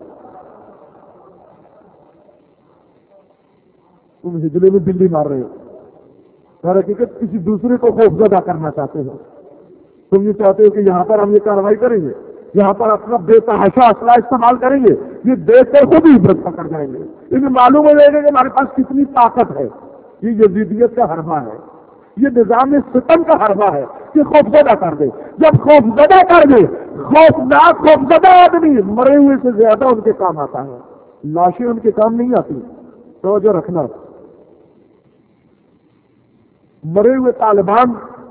تم ہجلے میں بلی مار رہے ہو، در حقیقت کسی دوسرے کو خوفزدہ کرنا چاہتے ہو۔ تم یہ چاہتے ہو کہ یہاں پر ہم یہ کارروائی کریں گے، یہاں پر اپنا بے تحاشا اسلحہ استعمال کریں گے، یہ دیکھ کر خود ہی عبرت پکڑ جائیں گے، انہیں معلوم ہو جائے گا کہ ہمارے پاس کتنی طاقت ہے۔ یہ یزیدیت کا حربہ ہے، یہ نظام ستم کا حربہ ہے کہ خوفزدہ کر دے۔ جب خوفزدہ کر دے، خوفناک خوفزدہ آدمی مرے ہوئے سے زیادہ ان کے کام آتا ہے، لاشیں ان کے کام نہیں آتی۔ توجہ رکھنا، مرے ہوئے طالبان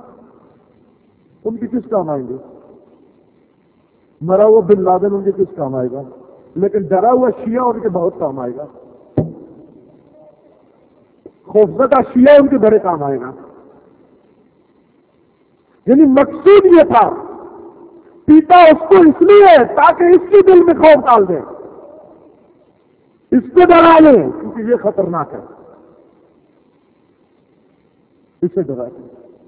ان کی کس کام آئیں گے؟ مرا ہوا بن لادن ان کے کس کام آئے گا؟ لیکن ڈرا ہوا شیعہ ان کے بہت کام آئے گا، خوفزدہ شیعہ ان کے بڑے کام آئے گا۔ یعنی مقصود یہ تھا، پیتا اس کو اس لیے تاکہ اس کے دل میں خوف ڈال دیں، اس کو ڈرا لیں، کیونکہ یہ خطرناک ہے، اسے ڈرا دیں۔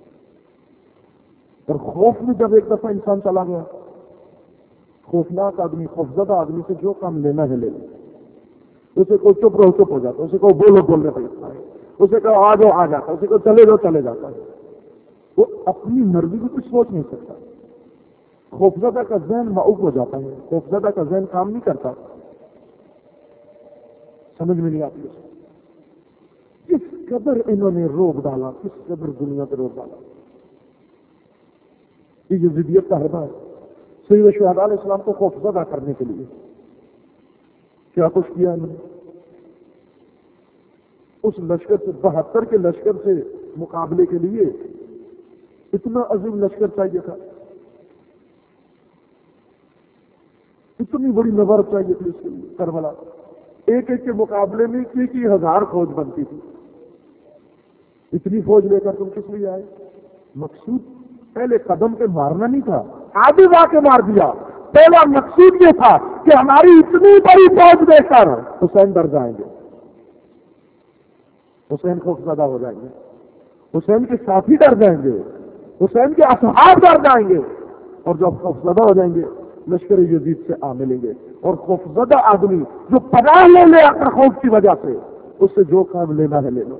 اور خوف میں جب ایک دفعہ انسان چلا گیا، خوفناک آدمی، خوفزدہ آدمی سے جو کام لینا ہے لے لیں، اسے کوئی چپ رہو چپ ہو جاتا، اسے کوئی بولو بولنے لگتا ہے، اسے کہو آ جاؤ آ جاتا ہے، اسے کو چلے جاؤ چلے جاتا ہے۔ وہ اپنی مرضی کو کچھ سوچ نہیں سکتا۔ خوفزدہ کا ذہن معوق ہو جاتا ہے، خوفزدہ کا ذہن کام نہیں کرتا، سمجھ میں نہیں آتی۔ کس قدر انہوں نے روک ڈالا، کس قدر دنیا پہ روک ڈالا۔ یہ یزیدیت کا حربہ ہے۔ سید شہداء علیہ السلام کو خوفزدہ کرنے کے لیے کیا کچھ کیا انہوں نے؟ اس لشکر سے 72 کے لشکر سے مقابلے کے لیے اتنا عظیم لشکر چاہیے تھا، اتنی بڑی نبر چاہیے تھی اس کے لیے۔ کربلا ایک ایک کے مقابلے میں 1000 فوج بنتی تھی۔ اتنی فوج لے کر تم کس لیے آئے؟ مقصود پہلے قدم پہ مارنا نہیں تھا، آگے جا کے مار دیا۔ پہلا مقصود یہ تھا کہ ہماری اتنی بڑی فوج دے کر حسین ڈر جائیں گے، حسین خوفزدہ ہو جائیں گے، حسین کے ساتھی ڈر جائیں گے، حسین کے اصحاب ڈر جائیں گے، اور جب خوفزدہ ہو جائیں گے لشکر یزید سے آ ملیں گے۔ اور خوفزدہ آدمی جو پناہ لے لے اپنے خوف کی وجہ سے، اس سے جو کام لینا ہے لے لو۔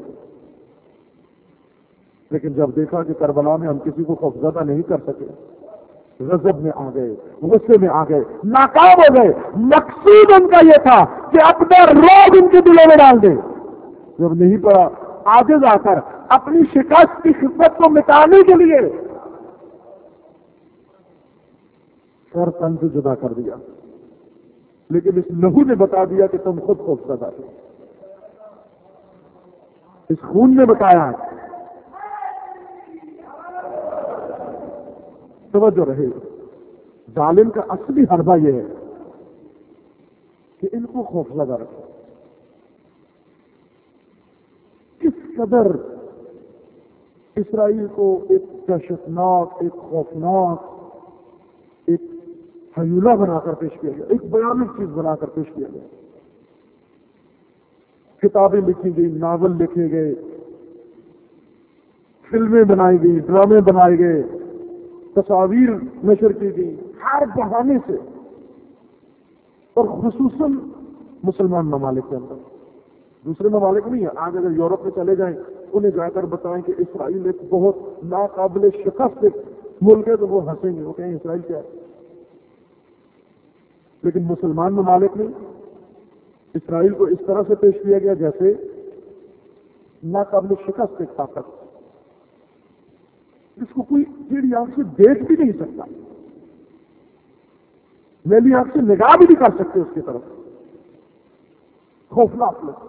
لیکن جب دیکھا کہ کربلا میں ہم کسی کو خوفزدہ نہیں کر سکے، غضب میں آ گئے، غصے میں آ گئے، ناکام ہو گئے۔ مقصود ان کا یہ تھا کہ اپنا روب ان کے دلوں میں ڈال دیں۔ جب نہیں پڑا، آگے جا کر اپنی شکست کی خدمت کو مٹانے کے لیے سر تن سے جدا کر دیا۔ لیکن اس لہو نے بتا دیا کہ تم خود خوفزدہ تھے، اس خون نے بتایا۔ توجہ رہے، ظالم کا اصلی حربہ یہ ہے کہ ان کو خوفزدہ رکھو۔ کس قدر اسرائیل کو ایک دہشتناک، ایک خوفناک، ایک ہیولہ بنا کر پیش کیا گیا، ایک بیانک چیز بنا کر پیش کیا گیا۔ کتابیں لکھی گئی، ناول لکھے گئے، فلمیں بنائی گئی، ڈرامے بنائے گئے، تصاویر نشر کی گئی، ہر بہانے سے، اور خصوصاً مسلمان ممالک کے اندر۔ دوسرے ممالک نہیں ہے، آج اگر یورپ میں چلے جائیں انہیں جا کر بتائیں کہ اسرائیل ایک بہت ناقابل شکست ملک ہے تو وہ ہنسیں گے، وہ کہیں اسرائیل کیا ہے۔ لیکن مسلمان ممالک میں اسرائیل کو اس طرح سے پیش کیا گیا جیسے ناقابل شکست ایک طاقت، جس کو کوئی ٹیڑھی آنکھ سے دیکھ بھی نہیں سکتا، میلی آنکھ سے نگاہ بھی نہیں کر سکتے اس کی طرف۔ خوفناک لوگ،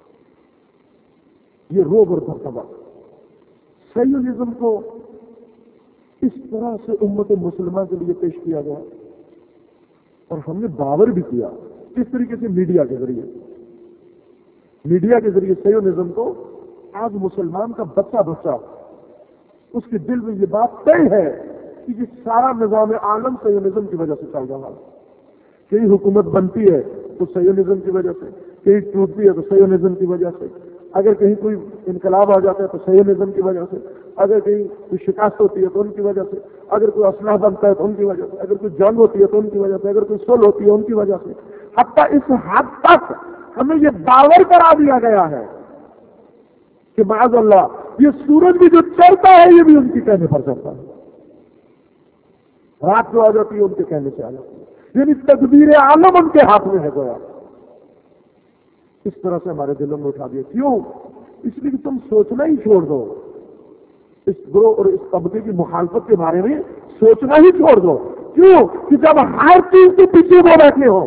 یہ روب اور دبدبا۔ سیونزم کو اس طرح سے امت مسلمہ کے لیے پیش کیا گیا، اور ہم نے باور بھی کیا اس طریقے سے میڈیا کے ذریعے۔ میڈیا کے ذریعے سیونزم کو آج مسلمان کا بچہ اس کے دل میں یہ بات طے ہے کہ یہ سارا نظام عالم سیونزم کی وجہ سے چل رہا ہے۔ کہیں حکومت بنتی ہے تو سیونزم کی وجہ سے، کہیں ٹوٹتی ہے تو سیونزم کی وجہ سے، اگر کہیں کوئی انقلاب آ جاتا ہے تو سیونزم کی وجہ سے، اگر کہیں کوئی شکست ہوتی ہے تو ان کی وجہ سے، اگر کوئی اسلحہ بنتا ہے تو ان کی وجہ سے، اگر کوئی جنگ ہوتی ہے تو ان کی وجہ سے، اگر کوئی صلح ہوتی ہے ان کی وجہ سے۔ حتیٰ اس حد تک ہمیں یہ باور کرا دیا گیا ہے کہ معاذ اللہ، یہ سورج بھی جو چلتا ہے یہ بھی ان کی کہنے پر چلتا ہے۔ رات جو آ جاتی ہے ان کے کہنے سے آ جاتی ہے، یعنی تدبیر عالم ان کے ہاتھ میں ہے گویا۔ اس طرح سے ہمارے دلوں میں اٹھا دیا، کیوں؟ اس لیے کہ تم سوچنا ہی چھوڑ دو، اس گروہ اور اس طبقے کی مخالفت کے بارے میں سوچنا ہی چھوڑ دو۔ کیوں؟ کہ جب ہر چیز کے پیچھے وہ بیٹھے ہو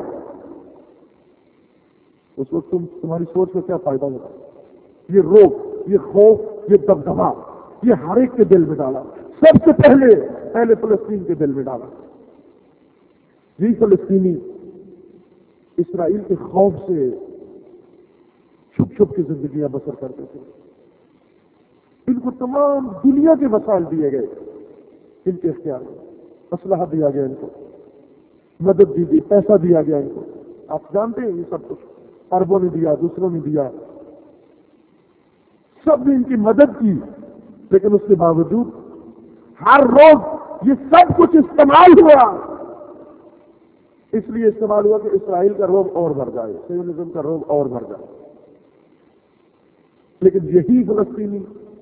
اس وقت تمہاری سوچ کا کیا فائدہ ہوگا؟ یہ روب، یہ خوف، یہ دبدبا، یہ ہر ایک کے دل میں ڈالا، سب سے پہلے فلسطین کے دل میں ڈالا۔ یہی فلسطینی اسرائیل کے خوف سے چھپ چھپ کی زندگیاں بسر کرتے تھے، ان کو تمام دنیا کے وسائل دیے گئے، ان کے اختیار میں اسلحہ دیا گیا، ان کو مدد دی گئی، پیسہ دیا گیا ان کو۔ آپ جانتے ہیں یہ سب کچھ عربوں نے دیا، دوسروں نے دیا، سب نے ان کی مدد کی، لیکن اس کے باوجود ہر روز یہ سب کچھ استعمال ہوا۔ اس لیے استعمال ہوا کہ اسرائیل کا روب اور بڑھ جائے، سیونزم کا روب اور بڑھ جائے۔ لیکن یہی فلسطینی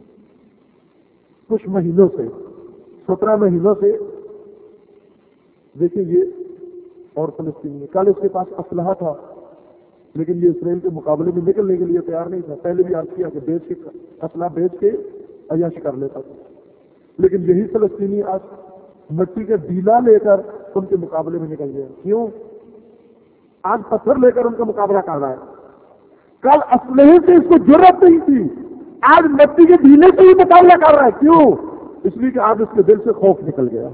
کچھ مہینوں سے، 17 مہینوں سے، دیکھیں یہ اور فلسطینی، کل اس کے پاس اسلحہ تھا لیکن یہ اسرائیل کے مقابلے میں نکلنے کے لیے تیار نہیں تھا۔ پہلے بھی عرض کیا کہ بیچ کے اسلحہ بیچ کے عیاش کر لیتا تھا، لیکن یہی فلسطینی آج مٹی کے ڈیلا لے کر ان کے مقابلے میں نکل گیا۔ کیوں؟ آج پتھر لے کر ان کا مقابلہ کر رہا ہے، کل اسلحے سے اس کو جرأت نہیں تھی، آج مٹی کے ڈھیلے سے ہی مقابلہ کر رہا ہے۔ کیوں؟ اس لیے کہ آج اس کے دل سے خوف نکل گیا۔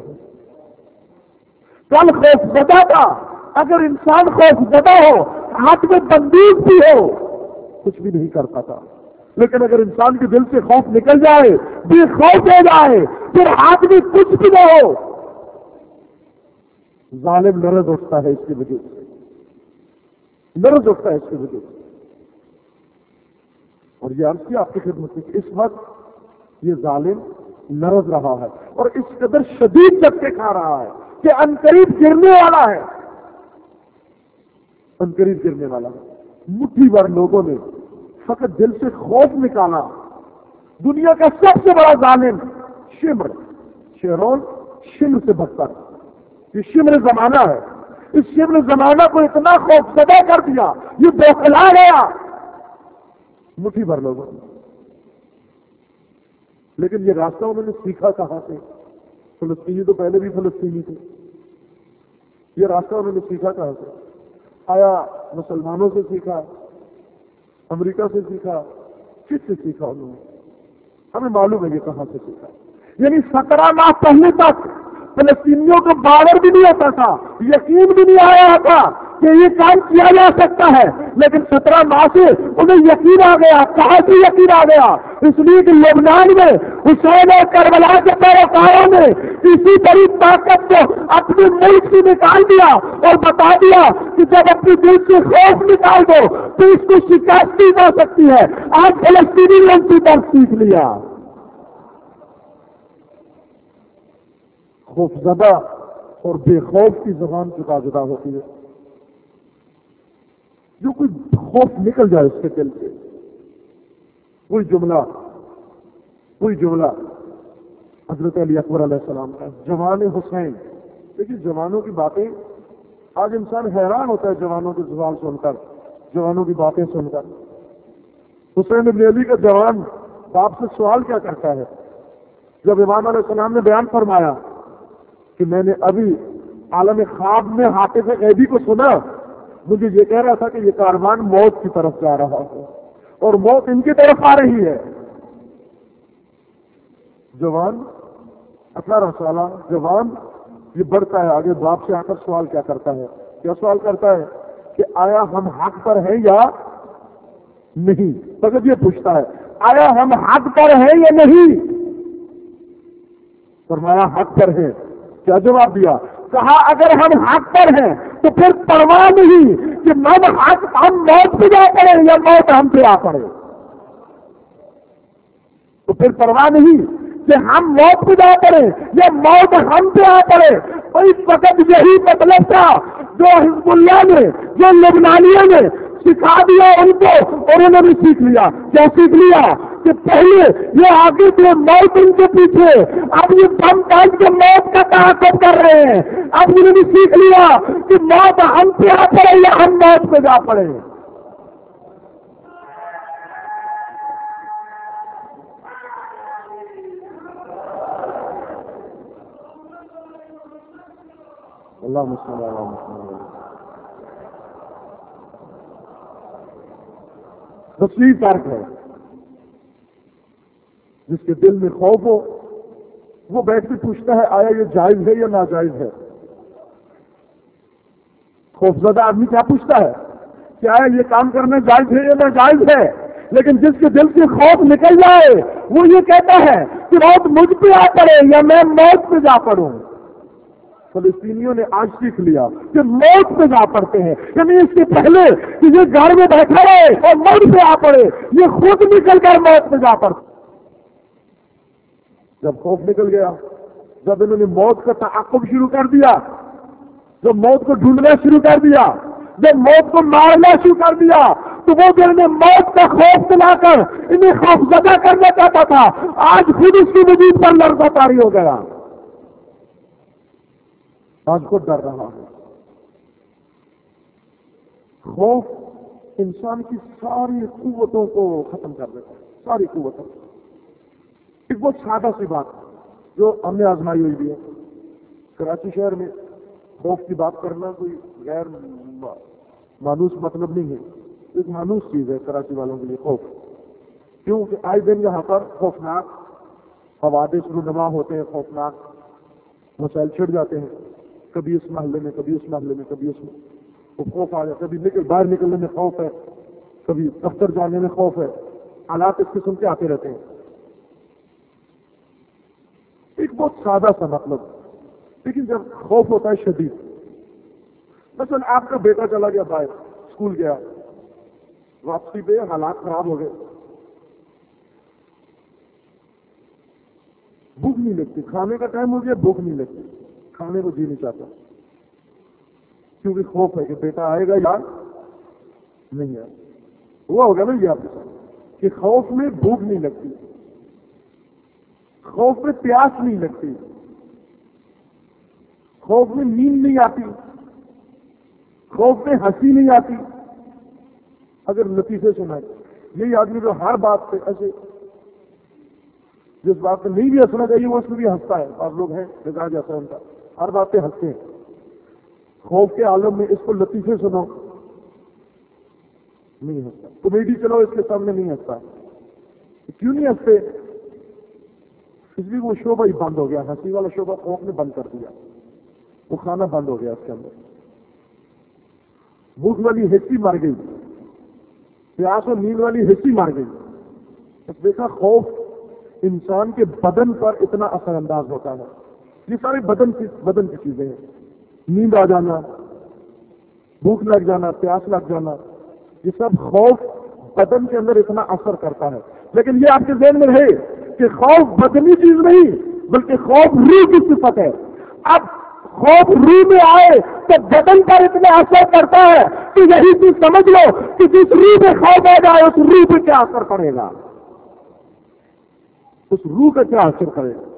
کل خوف زدہ تھا، اگر انسان خوف زدہ ہو، ہاتھ میں بندوق بھی ہو، کچھ بھی نہیں کرتا تھا، لیکن اگر انسان کے دل سے خوف نکل جائے، بے خوف ہو جائے، پھر ہاتھ میں کچھ بھی نہ ہو، ظالم لرز اٹھتا ہے، اس کی وجہ سے لرز اٹھتا ہے اس کی وجہ سے۔ اور یہ عرض کیا آپ کی خدمت میں کہ اس وقت یہ ظالم لرز رہا ہے اور اس قدر شدید جھٹکے کھا رہا ہے کہ عنقریب گرنے والا ہے، عنقریب گرنے والا ہے۔ مٹھی بھر لوگوں نے فقط دل سے خوف نکالا۔ دنیا کا سب سے بڑا ظالم شمر، شیرون شمر سے بدتر، یہ شمر زمانہ ہے، اس شمر زمانہ کو اتنا خوف زدہ کر دیا، یہ بوکھلا گیا مٹھی بھر لوگوں نے۔ لیکن یہ راستہ انہوں نے سیکھا کہاں سے؟ فلسطینی تو پہلے بھی فلسطینی تھے، یہ راستہ انہوں نے سیکھا کہاں سے؟ آیا مسلمانوں سے سیکھا، امریکہ سے سیکھا، کس سے سیکھا انہوں نے؟ ہمیں معلوم ہے یہ کہاں سے سیکھا۔ یعنی 17 ماہ پہلے تک فلسطینیوں کو باور بھی نہیں ہوتا تھا، یقین بھی نہیں آیا تھا کہ یہ کام کیا جا سکتا ہے، لیکن 17 ماہ سے انہیں یقین آ گیا۔ کہاں سے یقین آ گیا؟ اس لیے کہ لبنان میں حسین اور کربلا کے پیروکاروں نے اسی بڑی طاقت کو اپنے ملک سے نکال دیا اور بتا دیا کہ جب اپنے دل سے خوف نکال دو تو اس کو شکست دی جا سکتی ہے۔ آج فلسطینی نے ان کی طرف سیکھ لیا۔ خوف زدہ اور بے خوف کی زبان چکا جدا ہوتی ہے۔ جو کوئی خوف نکل جائے اس کے دل سے، کوئی جملہ حضرت علی اکبر علیہ السلام کا، جوان حسین۔ دیکھیے جوانوں کی باتیں، آج انسان حیران ہوتا ہے جوانوں کی زبان سن کر، جوانوں کی باتیں سن کر۔ حسین ابن علی کا جوان باپ سے سوال کیا کرتا ہے جب امام علیہ السلام نے بیان فرمایا کہ میں نے ابھی عالم خواب میں حافظ غیبی کو سنا، مجھے یہ کہہ رہا تھا کہ یہ کاروان موت کی طرف جا رہا ہے اور موت ان کی طرف آ رہی ہے۔ جوان 18 سالہ جوان یہ بڑھتا ہے آگے، باپ سے آ کر سوال کیا کرتا ہے؟ کیا سوال کرتا ہے کہ آیا ہم حق پر ہیں یا نہیں؟ فقط یہ پوچھتا ہے آیا ہم حق پر ہیں یا نہیں؟ فرمایا حق پر ہیں۔ کیا جواب دیا؟ کہا اگر ہم حق پر ہیں تو پھر پرواہ نہیں کہ ہم موت پہ جا پڑے یا موت ہم پہ آ پڑے، تو پھر پرواہ نہیں کہ ہم موت پہ جا پڑے یا موت ہم پہ آ پڑے۔ اور اس وقت یہی مطلب تھا جو حزب اللہ نے، جو لبنانیوں نے سکھا دیا ان کو، اور انہوں نے سیکھ لیا۔ کیا سیکھ لیا؟ سے پہلے یہ آگے تھے موت ان کے پیچھے، اب یہ دم ٹانک کے موت کا تعاقب کر رہے ہیں۔ اب انہوں نے سیکھ لیا کہ موت ہم پہ آ پڑے یا ہم موت پہ جا پڑے۔ اللہم صلی اللہ علیہ وسلم۔ وسیع فرق ہے، جس کے دل میں خوف ہو وہ بیٹھ کے پوچھتا ہے آیا یہ جائز ہے یا ناجائز ہے۔ خوفزدہ آدمی کیا پوچھتا ہے کہ آیا یہ کام کرنا جائز ہے یا ناجائز ہے، لیکن جس کے دل سے خوف نکل جائے وہ یہ کہتا ہے کہ موت مجھ پہ آ پڑے یا میں موت پہ جا پڑوں۔ فلسطینیوں نے آج سیکھ لیا کہ موت پہ جا پڑتے ہیں، یعنی اس سے پہلے کہ یہ گھر میں بیٹھا رہے اور موت پہ آ پڑے، یہ خود نکل کر موت پہ جا پڑتے۔ جب خوف نکل گیا، جب انہوں نے موت کا تعاقب شروع کر دیا، جب موت کو ڈھونڈنا شروع کر دیا، جب موت کو مارنا شروع کر دیا، تو وہ جو انہیں موت کا خوف دلا کر انہیں خوفزدہ کرنا چاہتا تھا، آج خود اس کی وجود پر لرزہ طاری ہو گیا، آج خود ڈر رہا ہے۔ خوف انسان کی ساری قوتوں کو ختم کر دیتا ہے، ساری قوتوں۔ ایک بہت سادہ سی بات جو ہم نے آزمائی ہوئی بھی ہے، کراچی شہر میں خوف کی بات کرنا کوئی غیر مانوس مطلب نہیں ہے، ایک مانوس چیز ہے کراچی والوں کے لیے خوف، کیونکہ آئے دن یہاں پر خوفناک حوادث رونما ہوتے ہیں، خوفناک مسائل چھڑ جاتے ہیں، کبھی اس محلے میں، کبھی اس محلے میں، کبھی اس میں، وہ خوف آ جاتا ہے، کبھی باہر نکلنے میں خوف ہے، کبھی دفتر جانے میں خوف ہے، حالات اس قسم کے آتے رہتے ہیں۔ ایک بہت سادہ سا مطلب، لیکن جب خوف ہوتا ہے شدید، مثلا آپ کا بیٹا چلا گیا باہر، اسکول گیا، واپسی پہ حالات خراب ہو گئے، بھوک نہیں لگتی، کھانے کا ٹائم ہو گیا، بھوک نہیں لگتی، کھانے کو جی نہیں چاہتا، کیونکہ خوف ہے کہ بیٹا آئے گا یا نہیں آئے۔ ہوا ہوگا نا یہ آپ کے ساتھ کہ خوف میں بھوک نہیں لگتی، خوف میں پیاس نہیں لگتی، خوف میں نیند نہیں آتی، خوف میں ہنسی نہیں آتی۔ اگر لطیفے سنائے، یہی آدمی جو ہر بات پہ ایسے جس بات پہ نہیں بھی ہنسنا چاہیے وہ اس میں بھی ہنستا ہے، بعض لوگ ہیں مزاج ایسا ان کا، ہر بات پہ ہنستے ہیں۔ خوف کے عالم میں اس کو لطیفے سنو نہیں ہنستا، کامیڈی چلو اس کے سامنے نہیں ہنستا۔ کیوں نہیں ہنستے؟ اس لیے وہ شعبہ ہی بند ہو گیا، ہنسی والا شعبہ خوف نے بند کر دیا، وہ کھانا بند ہو گیا اس کے اندر، بھوک والی حصی مر گئی، پیاس اور نیند والی حصی مر گئی۔ دیکھا خوف انسان کے بدن پر اتنا اثر انداز ہوتا ہے، یہ سارے بدن کی چیزیں ہیں، نیند آ جانا، بھوک لگ جانا، پیاس لگ جانا، یہ سب خوف بدن کے اندر اتنا اثر کرتا ہے۔ لیکن یہ آپ کے ذہن میں رہے کہ خوف بدنی چیز نہیں بلکہ خوف روح کی صفت ہے۔ اب خوف روح میں آئے تو بدن پر اتنا اثر کرتا ہے کہ یہی چیز سمجھ لو کہ جس روح میں خوف آ جائے اس روح پہ کیا اثر پڑے گا، اس روح کا کیا اثر کرے گا۔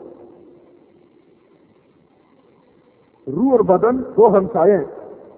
روح اور بدن دو ہمسائے ہیں،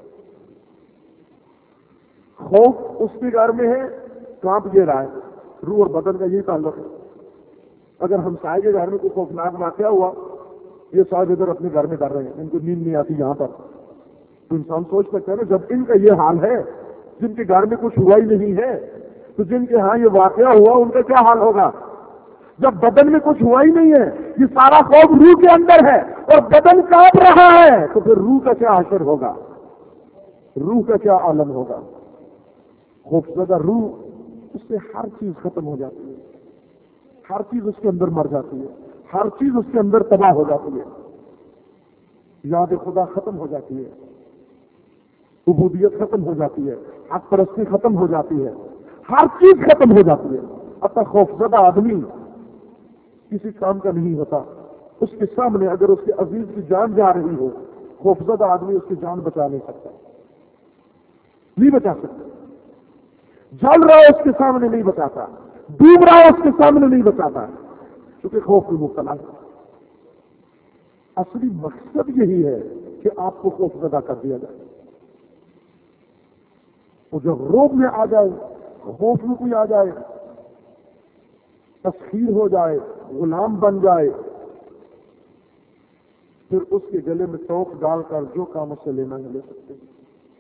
خوف اس کے گھر میں ہے، کانپ یہ رہا ہے، روح اور بدن کا یہی تعلق ہے۔ اگر ہمسائے کے گھر میں کوئی خوفناک واقعہ ہوا، یہ صاحب ادھر اپنے گھر میں ڈر رہے ہیں، ان کو نیند نہیں آتی یہاں پر، تو انسان سوچ سکتا ہے نا جب ان کا یہ حال ہے، جن کے گھر میں کچھ ہوا ہی نہیں ہے، تو جن کے ہاں یہ واقعہ ہوا ان کا کیا حال ہوگا۔ جب بدن میں کچھ ہوا ہی نہیں ہے، یہ سارا خوف روح کے اندر ہے اور بدن کانپ رہا ہے، تو پھر روح کا کیا اثر ہوگا، روح کا کیا عالم ہوگا۔ خوفزدہ روح، اس سے ہر چیز ختم ہو جاتی ہے، ہر چیز اس کے اندر مر جاتی ہے، ہر چیز اس کے اندر تباہ ہو جاتی ہے، یاد خدا ختم ہو جاتی ہے، عبودیت ختم ہو جاتی ہے، حق پرستی ختم ہو جاتی ہے، ہر چیز ختم ہو جاتی ہے۔ اتا خوفزدہ آدمی کسی کام کا نہیں ہوتا، اس کے سامنے اگر اس کے عزیز کی جان جا رہی ہو، خوفزدہ آدمی اس کی جان بچا نہیں سکتا، نہیں بچا سکتا، جل رہا ہے اس کے سامنے نہیں بچاتا، ڈوب رہا ہے اس کے سامنے نہیں بچاتا ہے کیونکہ خوف میں مبتلا ہے۔ اصلی مقصد یہی ہے کہ آپ کو خوف زدہ کر دیا جائے، وہ جب روب میں آ جائے، خوف میں کوئی آ جائے، تسخیر ہو جائے، غلام بن جائے، پھر اس کے گلے میں توق ڈال کر جو کام اس سے لینا ہے لے سکتے ہیں۔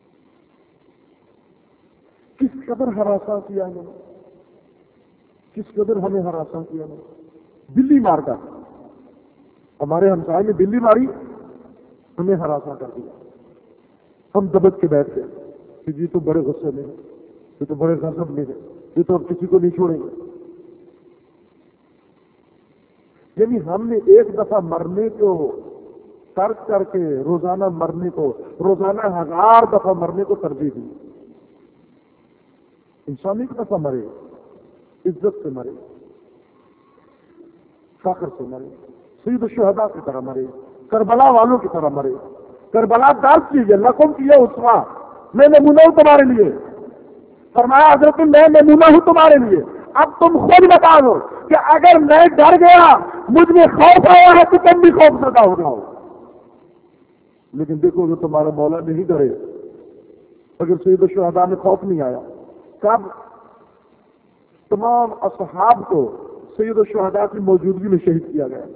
کس قدر ہراساں کیا انہوں نے، کس قدر ہمیں ہراساں کیا انہوں نے، بلی مار کر، ہمارے ہمسائے نے بلی ماری، ہمیں ہراساں کر دیا، ہم دبک کے بیٹھ گئے کہ جی تو بڑے غصے میں ہے، یہ تو بڑے غضب میں ہے، یہ تو اب کسی کو نہیں چھوڑیں گے۔ یعنی ہم نے ایک دفعہ مرنے کو ترک کر کے روزانہ مرنے کو، روزانہ 1000 دفعہ مرنے کو ترجیح دی۔ انسان ایک دفعہ مرے، عزت سے مرے، فخر سے مرے، سید الشہداء کی طرح مرے، کربلا والوں کی طرح مرے۔ کربلا درس کیجیے، لکم کیے اسوا، میں نمونہ ہوں تمہارے لیے، فرمایا حضرت میں نمونہ ہوں تمہارے لیے۔ اب تم خود بتا دو کہ اگر میں ڈر گیا، مجھ میں خوف آیا ہے تو تم بھی خوف زدہ ہو جاؤ۔ لیکن دیکھو جو تمہارا مولا نہیں ڈرے، اگر سید الشہداء میں خوف نہیں آیا، کب تمام اصحاب کو سید الشہداء کی موجودگی میں شہید کیا گیا،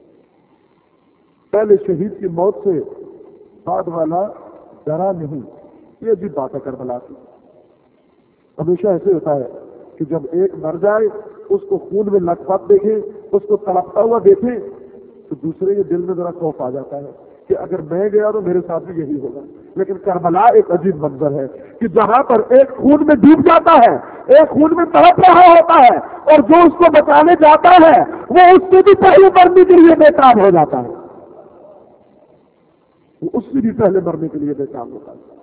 پہلے شہید کی موت سے بعد والا ڈرا نہیں۔ یہ عجیب بات ہے کربلا کی۔ ہمیشہ ایسے ہوتا ہے کہ جب ایک مر جائے، اس کو خون میں لت پت دیکھے، اس کو تڑپتا ہوا دیکھے، تو دوسرے کے دل میں ذرا خوف آ جاتا ہے کہ اگر میں گیا تو میرے ساتھ بھی یہی ہوگا۔ لیکن کربلا ایک عجیب منظر ہے کہ جہاں پر ایک خون میں ڈوب جاتا ہے، ایک خون میں تڑپ رہا ہوتا ہے، اور جو اس کو بچانے جاتا ہے وہ اس سے بھی پہلے مرنے کے لیے بےتاب ہو جاتا ہے، وہ اس سے بھی پہلے مرنے کے لیے بےتاب ہوتا ہے۔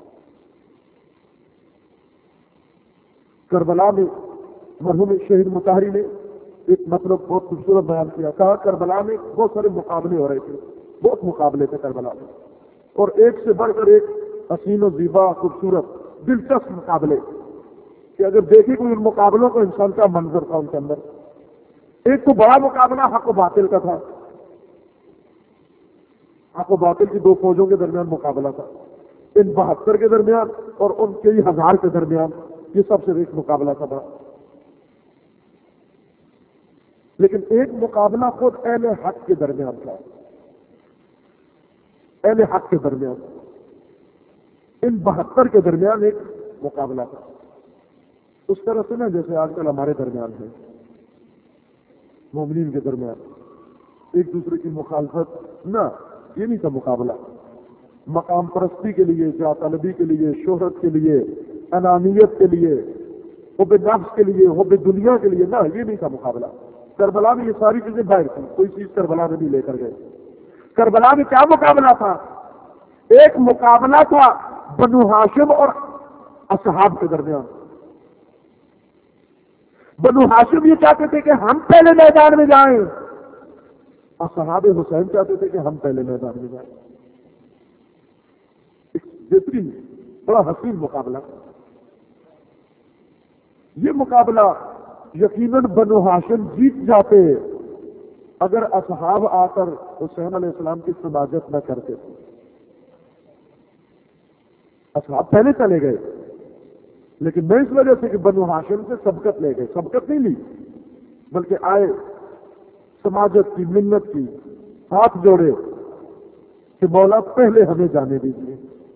کربلا میں مرحوم شہید مطہری نے ایک مطلب بہت خوبصورت بیان کیا، کہا کربلا میں بہت سارے مقابلے ہو رہے تھے، بہت مقابلے تھے کربلا میں، اور ایک سے بڑھ کر ایک حسین و زیبا، خوبصورت، دلچسپ مقابلے کہ اگر دیکھے کوئی ان مقابلوں کو انسان کا منظر تھا ان کے اندر۔ ایک تو بڑا مقابلہ حق و باطل کا تھا، حق و باطل کی دو فوجوں کے درمیان مقابلہ تھا، ان 72 کے درمیان اور ان کئی ہزار کے درمیان، یہ سب سے ایک مقابلہ تھا بڑا۔ لیکن ایک مقابلہ خود اہل حق کے درمیان تھا، اہل حق کے درمیان، ان 72 کے درمیان ایک مقابلہ تھا۔ اس طرح سے نا جیسے آج کل ہمارے درمیان ہے، مومنین کے درمیان ایک دوسرے کی مخالفت، نہ یہ نہیں تھا مقابلہ، مقام پرستی کے لیے، جا طلبی کے لیے، شہرت کے لیے، انانیت کے لیے، حب نفس کے لیے، حب دنیا کے لیے، نہ یہ نہیں تھا مقابلہ۔ کربلا میں یہ ساری چیزیں باہر تھیں، کوئی چیز کربلا میں نہیں لے کر گئے۔ کربلا میں کیا مقابلہ تھا؟ ایک مقابلہ تھا بنو ہاشم اور اصحاب کے درمیان۔ بنو ہاشم یہ چاہتے تھے کہ ہم پہلے میدان میں جائیں، اصحاب حسین چاہتے تھے کہ ہم پہلے میدان میں جائیں۔ بہترین، بڑا حسین مقابلہ۔ یہ مقابلہ یقیناً بنو ہاشم جیت جاتے اگر اصحاب آ کر حسین علیہ السلام کی سماجت نہ کرتے تھے۔ اصحاب پہلے چلے گئے، لیکن میں اس وجہ سے کہ بنو ہاشم سے سبقت لے گئے، سبقت نہیں لی بلکہ آئے، سماجت کی، منت کی، ہاتھ جوڑے کہ مولا پہلے ہمیں جانے دیجیے،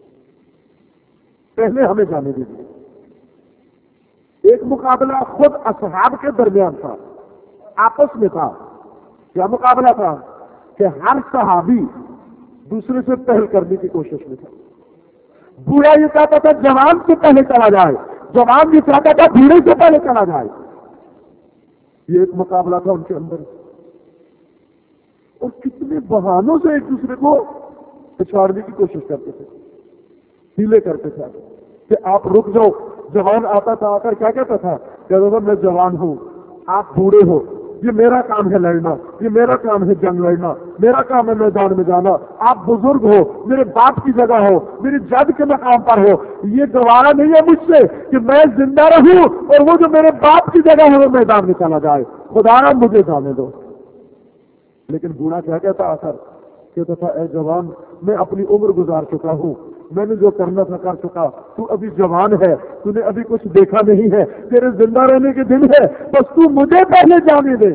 پہلے ہمیں جانے دیجیے۔ ایک مقابلہ خود اصحاب کے درمیان تھا، آپس میں تھا۔ کیا مقابلہ تھا؟ کہ ہر صحابی دوسرے سے پہل کرنے کی کوشش میں تھا۔ بوڑھا یہ چاہتا تھا جوان سے پہلے چلا جائے، جوان یہ چاہتا تھا بوڑھے سے پہلے چلا جائے۔ یہ ایک مقابلہ تھا ان کے اندر، اور کتنے بہانوں سے ایک دوسرے کو پچھاڑنے کی کوشش کرتے تھے، ہیلے کرتے تھے کہ آپ رک جاؤ۔ جوان آتا تھا، آ کر کیا کہتا تھا؟ کہتا تھا میں جوان ہوں، آپ بوڑھے ہو، یہ میرا کام ہے لڑنا، یہ میرا کام ہے جنگ لڑنا، میرا کام ہے میدان میں جانا، آپ بزرگ ہو، میرے باپ کی جگہ ہو، میری جد کے مقام پر ہو، یہ گوارا نہیں ہے مجھ سے کہ میں زندہ رہوں اور وہ جو میرے باپ کی جگہ ہے وہ میدان میں چلا جائے، خدا را مجھے جانے دو۔ لیکن بوڑھا کیا کہتا آخر؟ کہتا تھا اے جوان، میں اپنی عمر گزار چکا ہوں، میں نے جو کرنا تھا کر چکا، تو ابھی جوان ہے، تو نے ابھی کچھ دیکھا نہیں ہے، تیرے زندہ رہنے کے دن ہے، بس تو مجھے پہلے جانے دے۔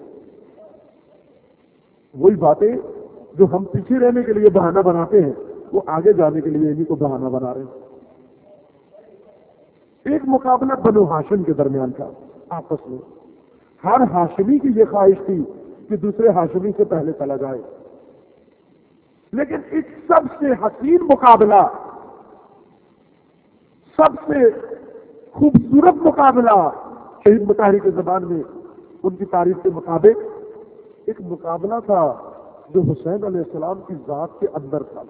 وہی باتیں جو ہم پیچھے رہنے کے لیے بہانہ بناتے ہیں وہ آگے جانے کے لیے انہیں کو بہانہ بنا رہے ہیں۔ ایک مقابلہ بنو ہاشم کے درمیان تھا آپس میں، ہر ہاشمی کی یہ خواہش تھی کہ دوسرے ہاشمی سے پہلے چلا جائے، لیکن ایک سب سے حسین مقابلہ، سب سے خوبصورت مقابلہ شہید مطہری کی زبان میں ان کی تعریف کے مطابق ایک مقابلہ تھا جو حسین علیہ السلام کی ذات کے اندر تھا،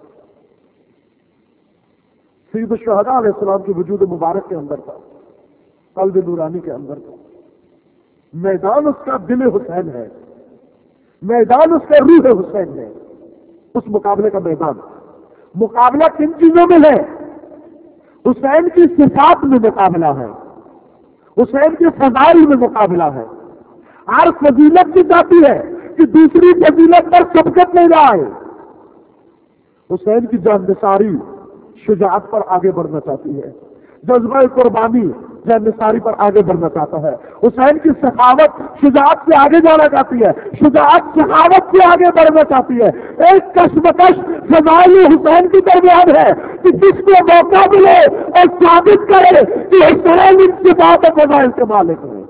سید الشہداء علیہ السلام کے وجود مبارک کے اندر تھا، قلب نورانی کے اندر تھا۔ میدان اس کا دل حسین ہے، میدان اس کا روح حسین ہے۔ اس مقابلے کا میدان، مقابلہ کن چیزوں میں ہے؟ حسین کی صفات میں مقابلہ ہے، حسین کے فضائل میں مقابلہ ہے۔ ہر فضیلت کی چاہتی ہے کہ دوسری فضیلت پر سبقت لے جائے۔ حسین کی جاننثاری شجاعت پر آگے بڑھنا چاہتی ہے، جذبہ قربانی جاننثاری پر آگے بڑھنا چاہتا ہے۔ حسین کی سخاوت شجاعت سے آگے جانا چاہتی ہے، شجاعت سخاوت سے آگے بڑھنا چاہتی ہے۔ ایک کشمکش فضائل حسین کے درمیان ہے کہ جس کو موقع ملے اور ثابت کرے کہ حسین ان صفات و فضائل کے مالک ہے۔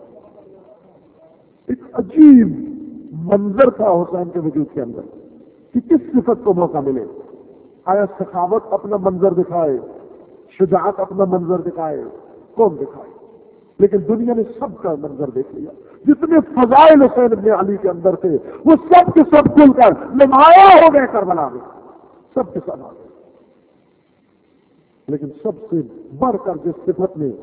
ایک عجیب منظر تھا حسین کے وجود کے اندر کہ کس صفت کو موقع ملے، آیا سخاوت اپنا منظر دکھائے، شجاعت اپنا منظر دکھائے، کون دکھائے؟ لیکن دنیا نے سب کا منظر دیکھ لیا، جتنے فضائل حسین ابن علی کے اندر تھے وہ سب کے سب کھل کر نمایاں ہو گئے کربلا میں، سب کے سب آ گئے۔ لیکن سب سے بڑھ کر جس صفت نے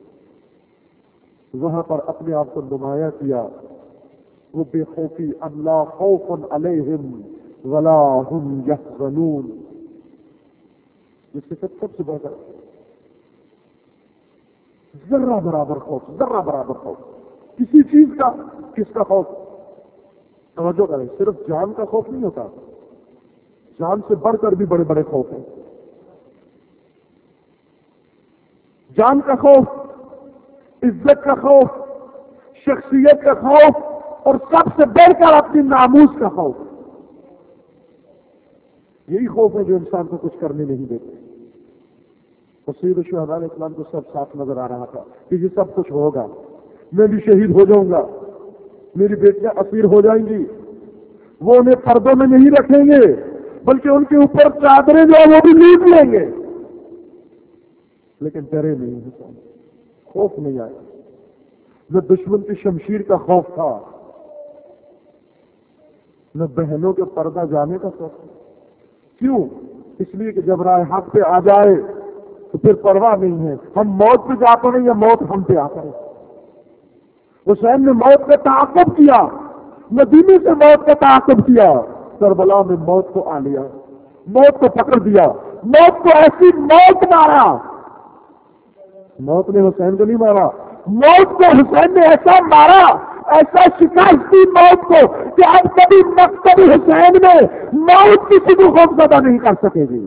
وہاں پر اپنے آپ کو نمایاں کیا وہ بے خوفی، اللہ خوف علیہم ولا هم یحزنون، یہ صفت سب سے بڑھ کر ذرہ برابر خوف، ذرہ برابر خوف کسی چیز کا، کس کا خوف؟ توجہ کریں، صرف جان کا خوف نہیں ہوتا، جان سے بڑھ کر بھی بڑے بڑے خوف ہیں۔ جان کا خوف، عزت کا خوف، شخصیت کا خوف، اور سب سے بڑھ کر اپنی ناموس کا خوف۔ یہی خوف ہے جو انسان کو کچھ کرنے نہیں دیتے۔ سید الشہداء علیہ السلام کو سب صاف نظر آ رہا تھا کہ یہ سب کچھ ہوگا، میں بھی شہید ہو جاؤں گا، میری بیٹیاں اسیر ہو جائیں گی، وہ انہیں پردوں میں نہیں رکھیں گے بلکہ ان کے اوپر چادریں جو ہے وہ بھی لوٹ لیں گے۔ لیکن ڈرے نہیں، حسین خوف نہیں آیا، نہ دشمن کی شمشیر کا خوف تھا، نہ بہنوں کے پردہ جانے کا خوف تھا۔ کیوں؟ اس لیے کہ جب راہ حق پہ آ جائے تو پھر پرواہ نہیں ہے، ہم موت پہ جا پڑیں یا موت ہم پہ آ پڑے۔ حسین نے موت کا تعاقب کیا، مدینے سے موت کا تعاقب کیا، کربلا میں موت کو آ لیا، موت کو پکڑ دیا، موت کو ایسی موت مارا۔ موت نے حسین کو نہیں مارا، موت کو حسین نے ایسا مارا، ایسا شکست دی موت کو کہ اب کبھی مکتب حسین میں موت کسی کو خوفزدہ نہیں کر سکے گی۔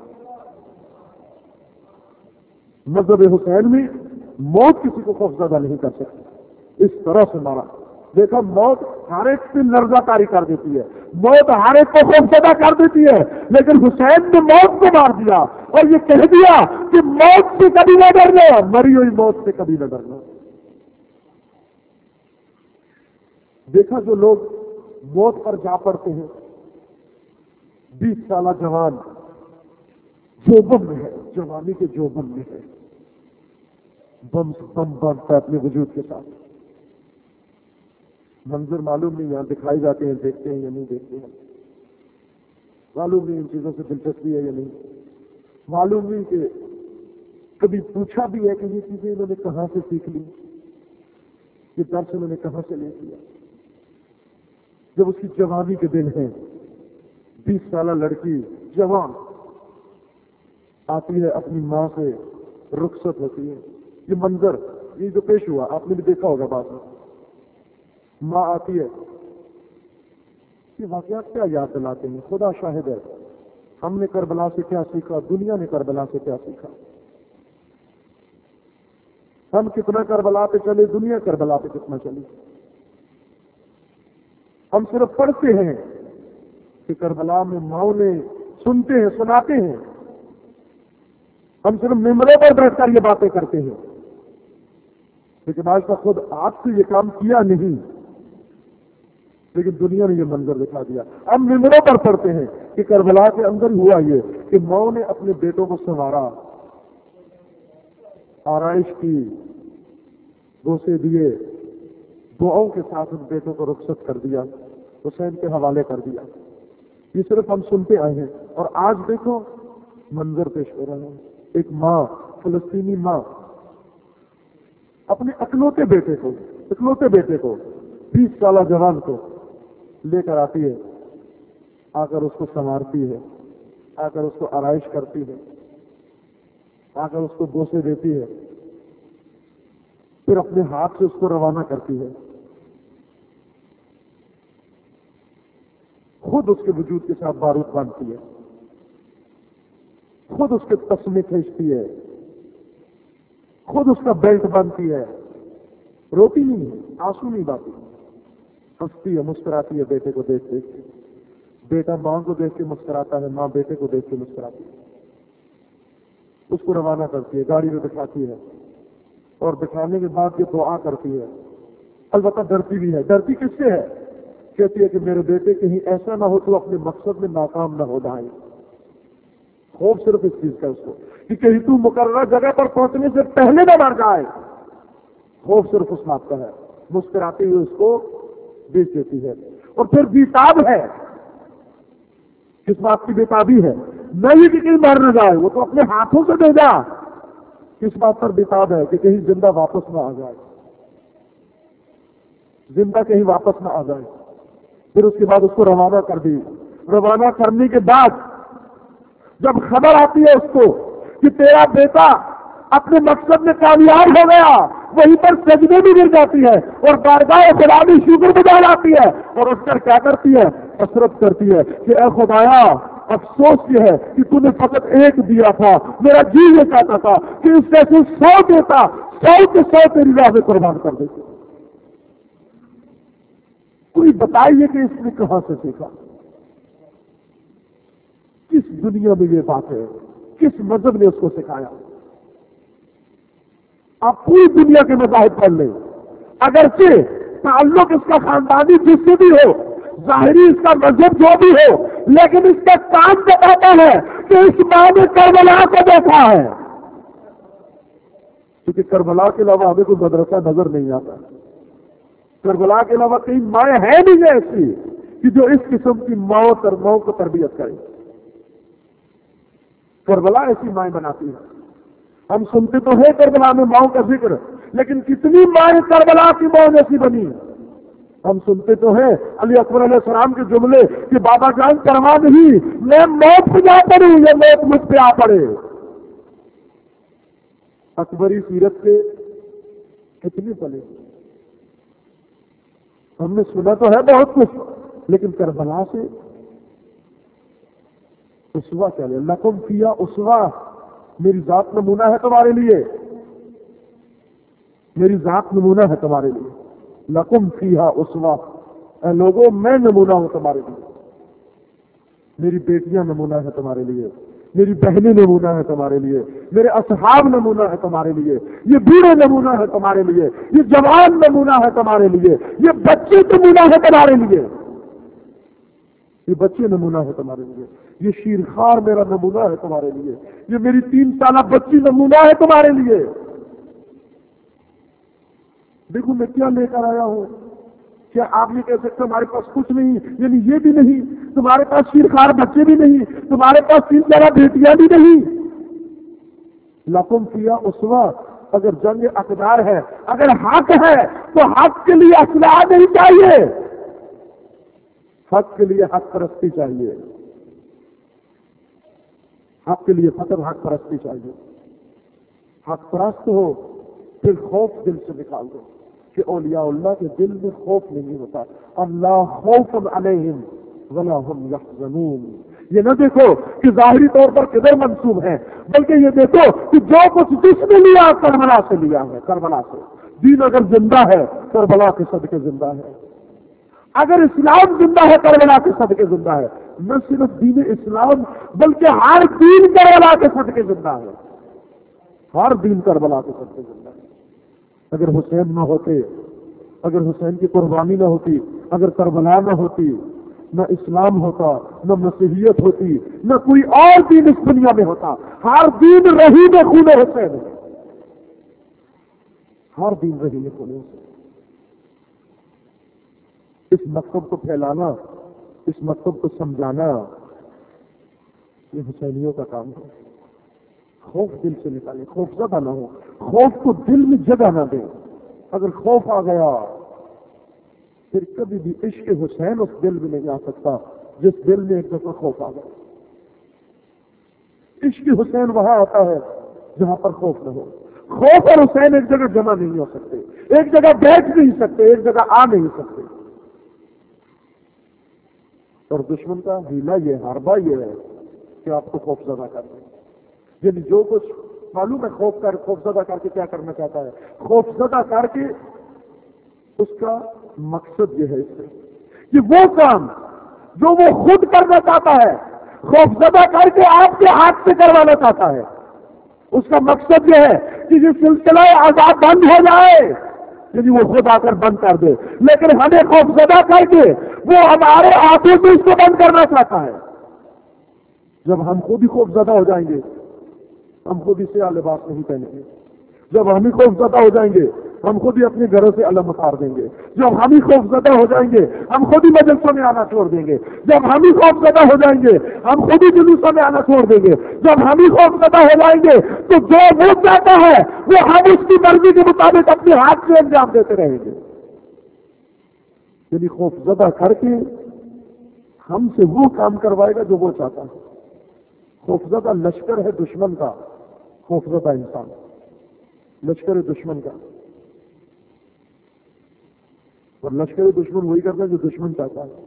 مذہب حسین میں موت کسی کو خوفزدہ نہیں کر سکتی، اس طرح سے مارا۔ دیکھا، موت ہر ایک سے لرزہ کاری کر دیتی ہے، موت ہر ایک کو خوفزدہ کر دیتی ہے، لیکن حسین نے موت کو مار دیا اور یہ کہہ دیا کہ موت سے کبھی نہ ڈرنا، مری ہوئی موت سے کبھی نہ ڈرنا۔ دیکھا، جو لوگ موت پر جا پڑتے ہیں، 20 سالہ جوان جوبن میں ہے، جوانی کے جوبن میں ہے، بم بنتا ہے اپنے وجود کے ساتھ، منظر معلوم نہیں، یہاں دکھائی جاتے ہیں، دیکھتے ہیں یا نہیں دیکھتے ہیں، معلوم نہیں ان چیزوں سے دلچسپی ہے یا نہیں، معلوم نہیں کہ کبھی پوچھا بھی ہے کہ یہ چیزیں انہوں نے کہاں سے سیکھ لی، یہ درس انہوں نے کہاں سے لے لیا۔ جب اس کی جوانی کے دن ہیں، 20 سالہ لڑکی جوان آتی ہے، اپنی ماں سے رخصت ہوتی ہے. یہ منظر، یہ جو پیش ہوا آپ نے بھی دیکھا ہوگا بعد میں. ماں آتی ہے. یہ واقعات کیا یاد دلاتے ہیں؟ خدا شاہد ہے، ہم نے کربلا سے کیا سیکھا، دنیا نے کربلا سے کیا سیکھا. ہم کتنا کربلا پہ چلے، دنیا کربلا پہ کتنا چلی. ہم صرف پڑھتے ہیں کہ کربلا میں ماؤں نے، سنتے ہیں، سناتے ہیں. ہم صرف ممبروں پر بیٹھ کر یہ باتیں کرتے ہیں، لیکن آج تک خود آپ سے یہ کام کیا نہیں. لیکن دنیا نے یہ منظر دکھا دیا. ہم ممبروں پر پڑھتے ہیں کہ کربلا کے اندر ہوا یہ کہ ماؤں نے اپنے بیٹوں کو سنوارا، آرائش کی، بوسے دیے، دعاؤں کے ساتھ ان بیٹوں کو رخصت کر دیا، حسین کے حوالے کر دیا. یہ صرف ہم سنتے آئے ہیں. اور آج دیکھو منظر پیش ہو رہا ہے. ایک ماں، فلسطینی ماں، اپنے اکلوتے بیٹے کو 20 سالہ جوان کو لے کر آتی ہے، آ کر اس کو سنوارتی ہے، آ کر اس کو آرائش کرتی ہے، آ کر اس کو بوسے دیتی ہے، پھر اپنے ہاتھ سے اس کو روانہ کرتی ہے. خود اس کے وجود کے ساتھ بارود باندھتی ہے، خود اس کے تسمے کھینچتی ہے، خود اس کا بیلٹ باندھتی ہے. روتی نہیں ہے، آنسو نہیں بہاتی، ہنستی ہے، مسکراتی ہے بیٹے کو دیکھ دیکھ کے. بیٹا ماں کو دیکھ کے مسکراتا ہے، ماں بیٹے کو دیکھ کے مسکراتی ہے. اس کو روانہ کرتی ہے، گاڑی میں بٹھاتی ہے، اور بٹھانے کے بعد یہ دعا کرتی ہے. البتہ ڈرتی بھی ہے. ڈرتی کس سے ہے؟ کہتی ہے کہ میرے بیٹے کہیں ایسا نہ ہو تو اپنے مقصد میں ناکام نہ ہو جائے. خوف صرف اس چیز کا اس کو کہ کہیں تو مقررہ جگہ پر پہنچنے سے پہلے نہ مر جائے. خوف صرف اس بات کا ہے. مسکراتے ہوئے اس کو بیچ دیتی ہے. اور پھر بیتاب ہے. کس بات کی بیتابی ہے؟ نہیں کہ کہیں مر نہ جائے، وہ تو اپنے ہاتھوں سے دے جا. کس بات پر بیتاب ہے؟ کہ کہیں زندہ واپس نہ آ جائے، زندہ کہیں واپس نہ آ جائے. پھر اس کے بعد اس کو روانہ کر دی. روانہ کرنے کے بعد جب خبر آتی ہے اس کو کہ تیرا بیٹا اپنے مقصد میں کامیاب ہو گیا، وہیں پر سجدے بھی گر جاتی ہے اور بارگاہ خدا بھی شکر گزار آتی ہے. اور اس پر کیا کرتی ہے؟ حسرت کرتی ہے کہ اے خدایا، افسوس یہ ہے کہ تو نے فقط ایک دیا تھا. میرا جی یہ چاہتا تھا کہ اس سے 100 دیتا، 100 کے 100 تیری راہ میں قربان کر دیتے. کوئی بتائیے کہ اس نے کہاں سے سیکھا؟ کس دنیا میں یہ بات ہے؟ کس مذہب نے اس کو سکھایا؟ آپ پوری دنیا کے مذاہب پڑھ لیں، اگرچہ تعلق اس کا خاندانی جس سے بھی ہو، ظاہری اس کا مذہب جو بھی ہو، لیکن اس کا کام بتاتا ہے کہ اس ماں نے کربلا کو دیکھا ہے. کیونکہ کربلا کے علاوہ ہمیں کوئی مدرسہ نظر نہیں آتا. کربلا کے علاوہ کئی مائیں ہیں نہیں ایسی کہ جو اس قسم کی ماؤں کو تربیت کرے. کربلا ایسی مائیں بناتی ہے. ہم سنتے تو ہیں کربلا میں ماؤں کا ذکر، لیکن کتنی مائیں کربلا کی ماؤں جیسی بنی. ہم سنتے تو ہیں علی اکبر علیہ السلام کے جملے کہ بابا جان پرواہ نہیں، میں موت پہ جا پڑوں یا موت مجھ پہ آ پڑے. اکبری سیرت سے کتنی پلے. ہم نے سنا تو ہے بہت کچھ، لیکن کربلا سے اسوا کیا لے. لکم فیہا اسوا، میری ذات نمونہ ہے تمہارے لیے، میری ذات نمونہ ہے تمہارے لیے. لکم فیہا اسوا، اے لوگوں میں نمونہ ہوں تمہارے لیے. میری بیٹیاں نمونہ ہے تمہارے لیے، میری بہنیں نمونہ ہے تمہارے لیے، میرے اصحاب نمونہ ہے تمہارے لیے، یہ بوڑھے نمونہ ہے تمہارے لیے، یہ جوان نمونہ ہے تمہارے لیے، یہ بچے نمونہ ہے تمہارے لیے، یہ بچے نمونہ ہے تمہارے لیے، یہ شیرخوار میرا نمونہ ہے تمہارے لیے، یہ میری 3 سالہ بچی نمونہ ہے تمہارے لیے. دیکھو میں کیا لے کر آیا ہوں. کیا آپ یہ کہہ سکتے ہمارے پاس کچھ نہیں؟ یعنی یہ بھی نہیں، تمہارے پاس شیرخوار بچے بھی نہیں، تمہارے پاس 3 سالہ بیٹیاں بھی نہیں. لکم فیہا اسوا. اگر جنگ اقدار ہے، اگر حق ہے تو حق کے لیے اسلحہ نہیں چاہیے. حق کے لیے حق پرستی چاہیے، حق کے لیے فتح حق پرستی چاہیے. حق پرست ہو پھر خوف دل سے نکال دو کہ اولیاء اللہ کے دل میں خوف نہیں ہوتا. اللہ خوف علیہم ولا هم یحزنون. یہ نہ دیکھو کہ ظاہری طور پر کدھر منسوب ہے، بلکہ یہ دیکھو کہ جو کچھ جس نے لیا کربلا سے لیا ہے. کربلا سے دین اگر زندہ ہے کربلا کے صدقے زندہ ہے. اگر اسلام زندہ ہے کربلا کے صدقے زندہ ہے. نہ صرف دین اسلام بلکہ ہر دین کربلا کے صدقے زندہ ہے. ہر دین کربلا کے صدقے زندہ ہے. اگر حسین نہ ہوتے، اگر حسین کی قربانی نہ ہوتی، اگر کربلا نہ ہوتی، نہ اسلام ہوتا، نہ مسیحیت ہوتی، نہ کوئی اور دین اس دنیا میں ہوتا. ہر دین رہی میں خون حسین ہے. ہر دین رہی میں خون حسین. اس مکتب کو پھیلانا، اس مکتب کو سمجھانا، یہ حسینیوں کا کام ہے. خوف دل سے نکالے، خوف زدہ نہ ہو، خوف کو دل میں جگہ نہ دیں. اگر خوف آ گیا پھر کبھی بھی عشق حسین اس دل میں نہیں آ سکتا جس دل میں ایک دفعہ خوف آ گیا. عشق حسین وہاں آتا ہے جہاں پر خوف نہ ہو. خوف اور حسین ایک جگہ جمع نہیں ہو سکتے، ایک جگہ بیٹھ نہیں سکتے، ایک جگہ آ نہیں سکتے. اور دشمن کا ہیلا یہ حربہ یہ ہے کہ آپ کو خوف زدہ کر دیں. یعنی جو کچھ معلوم ہے خوف زدہ کر کے کیا کرنا چاہتا ہے، خوف زدہ کر کے اس کا مقصد یہ ہے اس سے کہ وہ کام جو وہ خود کرنا چاہتا ہے خوف زدہ کر کے آپ کے ہاتھ سے کروانا چاہتا ہے. اس کا مقصد یہ ہے کہ یہ سلسلہ عذاب بند ہو جائے، یعنی وہ خود آ کر بند کر دے. لیکن ہمیں خوف زدہ کر کے وہ ہمارے ہاتھوں سے اس کو بند کرنا چاہتا ہے. جب ہم خود ہی خوف زدہ ہو جائیں گے ہم خود ہی سیاہ لباس نہیں پہنیں گے. جب ہم ہی خوف زدہ ہو جائیں گے ہم خود ہی اپنے گھروں سے علم اتار دیں گے. جب ہم ہی خوف زدہ ہو جائیں گے ہم خود ہی مجلسوں میں آنا چھوڑ دیں گے. جب ہم ہی خوف زدہ ہو جائیں گے ہم خود ہی جلوسوں میں آنا چھوڑ دیں گے. جب ہم ہی خوف زدہ ہو جائیں گے تو جو وہ چاہتا ہے وہ ہم اس کی مرضی کے مطابق اپنے ہاتھ سے انجام دیتے رہیں گے. یعنی خوف زدہ کر کے ہم سے وہ کام کروائے گا جو وہ چاہتا ہے. خوفزدہ لشکر ہے دشمن کا، خوفزدہ انسان لشکر ہے دشمن کا. اور لشکر دشمن وہی کرتا ہے جو دشمن چاہتا ہے.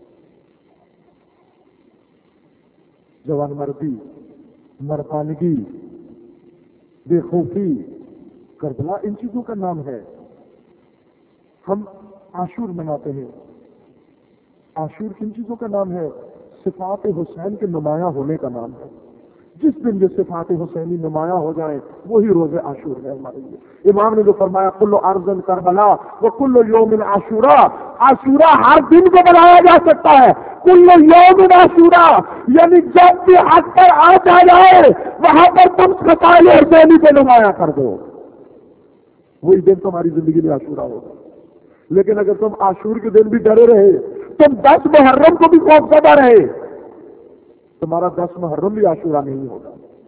جوان مردی، مردانگی، بے خوفی، کربلا ان چیزوں کا نام ہے. ہم عاشور مناتے ہیں. عاشور کن چیزوں کا نام ہے؟ صفات حسین کے نمایاں ہونے کا نام ہے. جس دن یہ صفات حسینی نمایاں ہو جائیں وہی روز عاشور ہے ہمارے لیے. امام نے جو فرمایا کل ارض کربلا و کل یوم عاشورا. عاشورا ہر دن کو بنایا جا سکتا ہے. کل یوم عاشورا یعنی جب بھی حق پر آ جائے وہاں پر تم خطائے حسینی کو نمایاں کر دو، وہی دن تمہاری زندگی میں عاشورا ہوگا. لیکن اگر تم عاشور کے دن بھی ڈرے رہے، تم 10 محرم کو بھی خوف زدہ رہے، تمہارا 10 محرم بھی عاشورا نہیں ہوگا.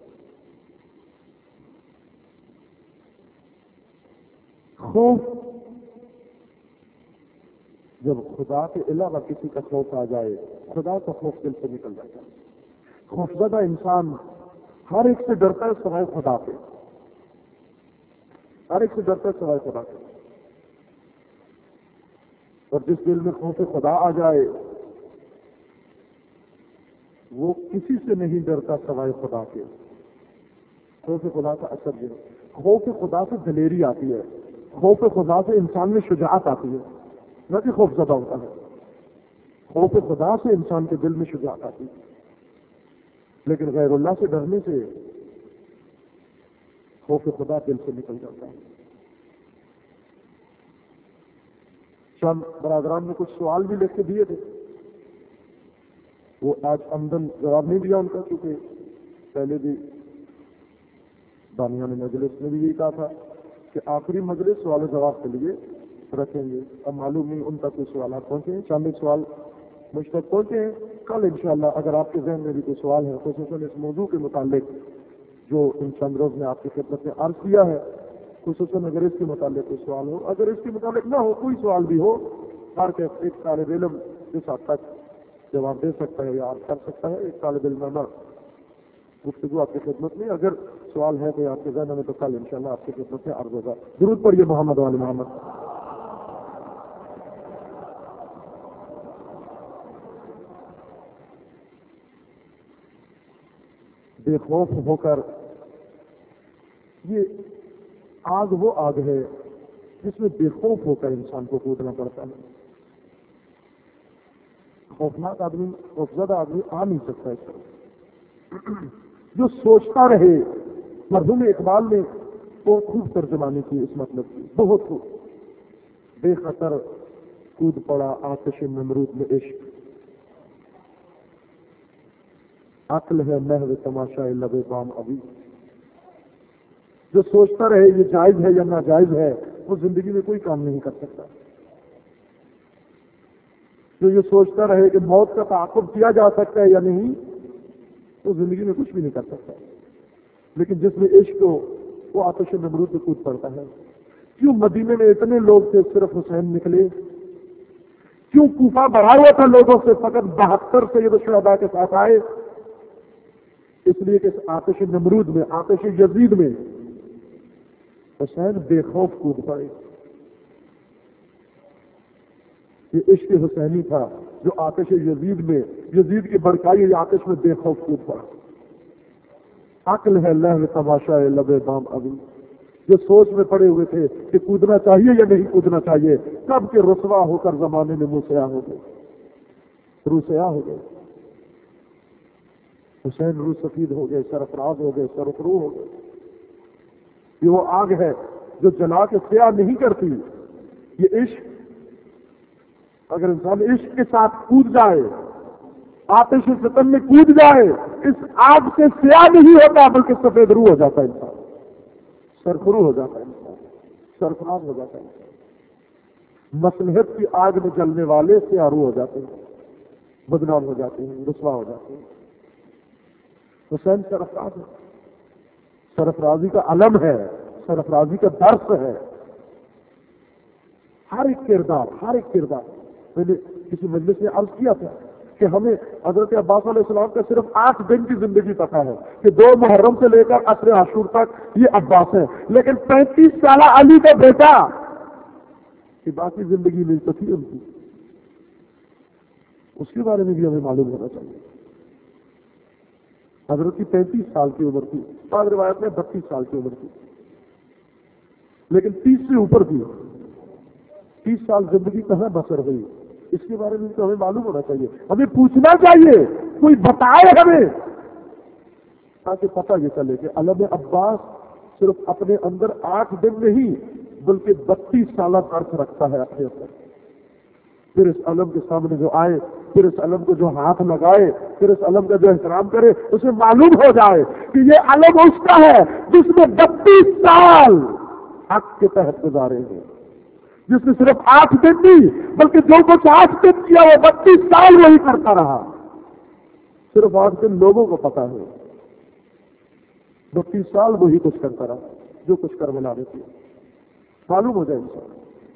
خوف جب خدا کے علاوہ کسی کا خوف آ جائے خدا کا خوف دل سے نکل جاتا ہے. خوفزدہ انسان ہر ایک سے ڈرتا ہے سوائے خدا کے. ہر ایک سے ڈرتا ہے سوائے خدا کے. اور جس دل میں خوف خدا آ جائے وہ کسی سے نہیں ڈرتا سوائے خدا کے. خوف خدا کا اثر یہ ہے. خوف خدا سے دلیری آتی ہے، خوف خدا سے انسان میں شجاعت آتی ہے، نہ کہ خوف زدہ ہوتا ہے. خوف خدا سے انسان کے دل میں شجاعت آتی ہے. لیکن غیر اللہ سے ڈرنے سے خوف خدا دل سے نکل جاتا ہے. چند برادران نے کچھ سوال بھی لکھ کے دیے تھے، وہ آج آمدن جواب نہیں دیا ان کا، کیونکہ پہلے بھی بانیان مجلس نے بھی یہی کہا تھا کہ آخری مجلس سوال و جواب کے لیے رکھیں گے. اب معلوم نہیں ان تک کوئی سوالات پہنچے ہیں. چند ایک سوال مجھ تک پہنچے ہیں. کل انشاءاللہ اگر آپ کے ذہن میں بھی کوئی سوال ہے خصوصاً اس موضوع کے متعلق جو ان چند روز میں آپ کی خدمت میں عرض کیا ہے، خصوصاً اگر اس کے متعلق کوئی سوال ہو، اگر اس کے متعلق نہ ہو کوئی سوال بھی ہو، ہر ایک طالب علم اس حد تک جواب دے سکتا ہے یا عرض کر سکتا ہے؟ ایک طالب علمانہ گفتگو آپ کی خدمت میں، اگر سوال ہے کوئی آپ کے ذہن میں تو کل انشاءاللہ آپ کی خدمت میں عرض ہوگا۔ درود پڑھیے محمد وعلی محمد۔ بے خوف ہو کر، یہ آگ وہ آگ ہے جس میں بے خوف ہو کر انسان کو کودنا پڑتا ہے۔ خوفناک آدمی، خوفزدہ آدمی آ نہیں سکتا اس طرح۔ جو سوچتا رہے، مرحوم اقبال نے بہت خوب ترجمانی کی اس مطلب کی، بہت خوب۔ بے خطر کود پڑا آتش نمرود میں عشق، عقل ہے محو تماشا لب بام ابھی۔ جو سوچتا رہے یہ جائز ہے یا ناجائز ہے، وہ زندگی میں کوئی کام نہیں کر سکتا۔ جو یہ سوچتا رہے کہ موت کا تعاقب کیا جا سکتا ہے یا نہیں، وہ زندگی میں کچھ بھی نہیں کر سکتا۔ لیکن جس میں عشق ہو وہ آتش نمرود میں کود پڑتا ہے۔ کیوں مدینے میں اتنے لوگ تھے صرف حسین نکلے؟ کیوں کوفہ بھرا ہوا تھا لوگوں سے، فقط 72 سید الشہداء کے ساتھ آئے؟ اس لیے کہ آتش نمرود میں، آتش یزید میں حسین بے خوف کود پڑے۔ یہ عشق حسینی تھا جو آتش یزید میں، یزید کی بڑکائی آتش میں بے خوف کود پڑا۔ عقل ہے لہو تماشا لب بام ابھی۔ جو سوچ میں پڑے ہوئے تھے کہ کودنا چاہیے یا نہیں کودنا چاہیے، کب کے رسوا ہو کر زمانے میں منہ سیاہ ہو گئے، روح سیاہ ہو گئے۔ حسین روح سفید ہو گئے، سرفراز ہو گئے، سرخرو ہو گئے۔ یہ وہ آگ ہے جو جلا کے سیاہ نہیں کرتی۔ یہ عشق، اگر انسان عشق کے ساتھ کود جائے، آتش ستم میں کود جائے، اس آگ سے سیاہ نہیں ہوتا بلکہ سفید روح ہو جاتا ہے انسان، سرخرو ہو جاتا ہے انسان، سرفراز ہو جاتا ہے انسان۔ مصلحت کی آگ میں جلنے والے سیاہ روح ہو جاتے ہیں، بدنام ہو جاتے ہیں، رسوا ہو جاتے ہیں۔ حسین سرفراز ہے، سرفرازی کا علم ہے، سرفرازی کا درس ہے۔ ہر ایک کردار، میں نے کسی مجلس میں عرض کیا تھا کہ ہمیں حضرت عباس علیہ السلام کا صرف 8 دن کی زندگی پتا ہے کہ 2 محرم سے لے کر عصر عاشور تک یہ عباس ہے، لیکن 35 سالہ علی کا بیٹا کہ باقی زندگی نہیں تو تھی ان کی، اس کے بارے میں بھی ہمیں معلوم ہونا چاہیے۔ حضرت کی 35 سال کی عمر تھی، بعض روایت میں 32 سال کی عمر تھی، لیکن 30 سے اوپر تھی۔ 30 سال زندگی کہاں بسر ہوئی، اس کے بارے میں تو ہمیں معلوم ہونا چاہیے، ہمیں پوچھنا چاہیے، کوئی بتائے ہمیں، تاکہ پتہ یہ چلے کہ علم عباس صرف اپنے اندر 8 دن نہیں بلکہ 32 سالہ درس رکھتا ہے اپنے اندر۔ پھر اس علم کے سامنے جو آئے، پھر اس علم کو جو ہاتھ لگائے، پھر اس علم کا جو احترام کرے، اسے معلوم ہو جائے کہ یہ علم اس کا ہے جس نے 32 سال حق کے تحت گزارے ہیں، جس نے صرف 8 دن نہیں بلکہ جو کچھ 8 دن کیا وہ 32 سال وہی کرتا رہا۔ صرف 8 دن لوگوں کو پتا ہے، 32 سال وہی کچھ کرتا رہا جو کچھ کر بنا دیتی ہے، معلوم ہو جائے انسان۔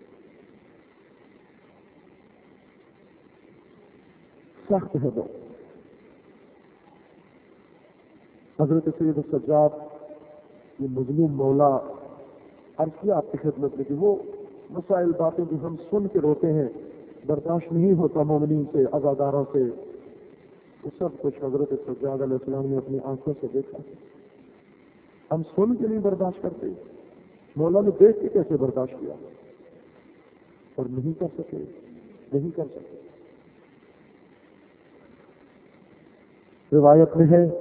سخت ہے وہ۔ حضرت سید السجاد یہ مظلوم مولا عرض کیا آپ کی خدمت میں کہ وہ مسائل باتیں جو ہم سن کے روتے ہیں، برداشت نہیں ہوتا مومنین سے، عزاداروں سے، وہ سب کچھ حضرت سجاد علیہ السلام نے اپنی آنکھوں سے دیکھا۔ ہم سن کے نہیں برداشت کرتے، مولا نے دیکھ کے کیسے برداشت کیا، اور نہیں کر سکے۔ روایت میں ہے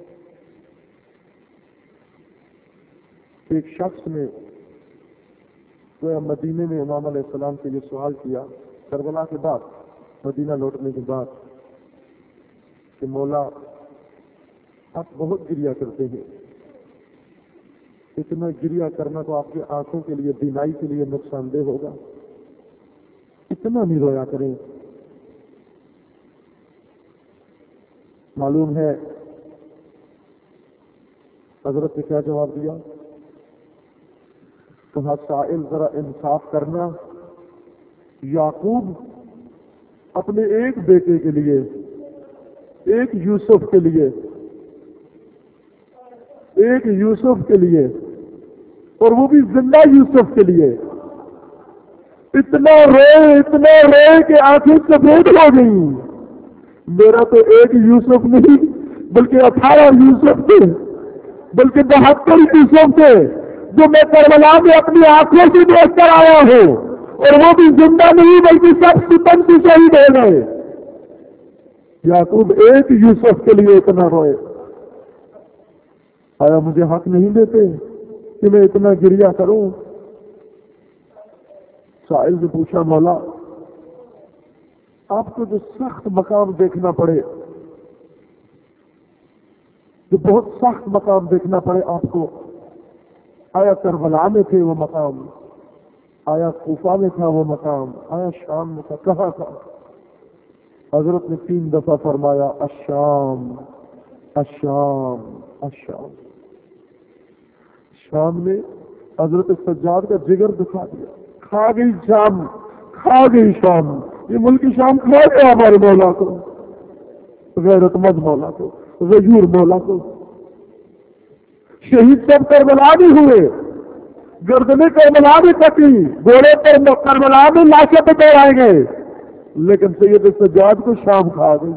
ایک شخص نے گویا مدینے میں امام علیہ السلام سے یہ سوال کیا کربلا کے بعد، مدینہ لوٹنے کے بعد، کہ مولا آپ بہت گریا کرتے ہیں، اتنا گریا کرنا تو آپ کی آنکھوں کے لیے، بینائی کے لیے نقصان دہ ہوگا، اتنا نہیں رویا کریں۔ معلوم ہے حضرت نے کیا جواب دیا؟ کہا سائل ذرا انصاف کرنا، یعقوب اپنے ایک بیٹے کے لیے ایک یوسف کے لیے، ایک یوسف کے لیے، اور وہ بھی زندہ یوسف کے لیے اتنا روئے کہ آنکھیں سفید ہو گئی۔ میرا تو ایک یوسف نہیں بلکہ 18 یوسف تھے، بلکہ 72 یوسف تھے جو میں کربلا میں اپنی آنکھوں سے دیکھ کر آیا ہوں، اور وہ بھی زندہ نہیں بلکہ سب ستم سے شہید ہو گئے۔ یعقوب ایک یوسف کے لیے اتنا روئے۔ آیا مجھے حق نہیں دیتے کہ میں اتنا گریہ کروں؟ سائل سے پوچھا، مولا آپ کو جو سخت مقام دیکھنا پڑے، جو بہت سخت مقام دیکھنا پڑے آپ کو، آیا کربلا میں تھے وہ مقام؟ آیا کوفہ میں تھا وہ مقام؟ آیا شام میں تھا؟ کہاں تھا؟ حضرت نے 3 دفعہ فرمایا الشام الشام الشام۔ شام نے حضرت سجاد کا جگر دکھا دیا، کھا گئی شام، کھا گئی شام، یہ ملک شام کھا گیا ہمارے مولا کو، غیرت مند مولا کو، غیور مولا کو۔ شہید سب کربلا بھی ہوئے، گردنیں کربلا بھی کٹی، گھوڑے پر کربلا میں لاشیں پہ چڑھائے گئے، لیکن سید سجاد کو شام کھا گئی۔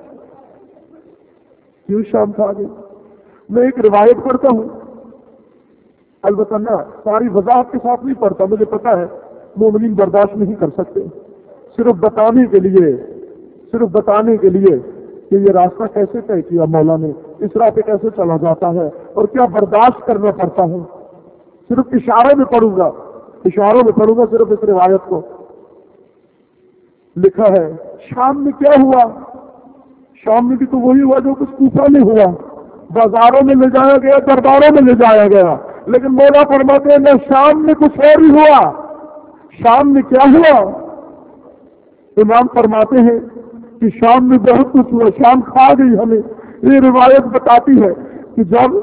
کیوں شام کھا گئی؟ میں ایک روایت پڑھتا ہوں، البتہ نہ ساری وضاحت کے ساتھ نہیں پڑھتا، مجھے پتا ہے مومنین برداشت نہیں کر سکتے، صرف بتانے کے لیے کہ یہ راستہ کیسے طے کیا مولا نے، اس راہ پہ کیسے چلا جاتا ہے اور کیا برداشت کرنا پڑتا ہے، صرف اشاروں میں پڑھوں گا صرف اس روایت کو۔ لکھا ہے شام میں کیا ہوا؟ شام میں بھی تو وہی ہوا جو کچھ کوفہ میں ہوا، بازاروں میں لے جایا گیا، درباروں میں لے جایا گیا، لیکن مولا فرماتے ہیں نہ شام میں کچھ اور ہی ہوا۔ شام میں کیا ہوا؟ امام فرماتے ہیں کہ شام میں بہت کچھ ہوا، شام کھا گئی ہمیں۔ یہ روایت بتاتی ہے کہ جب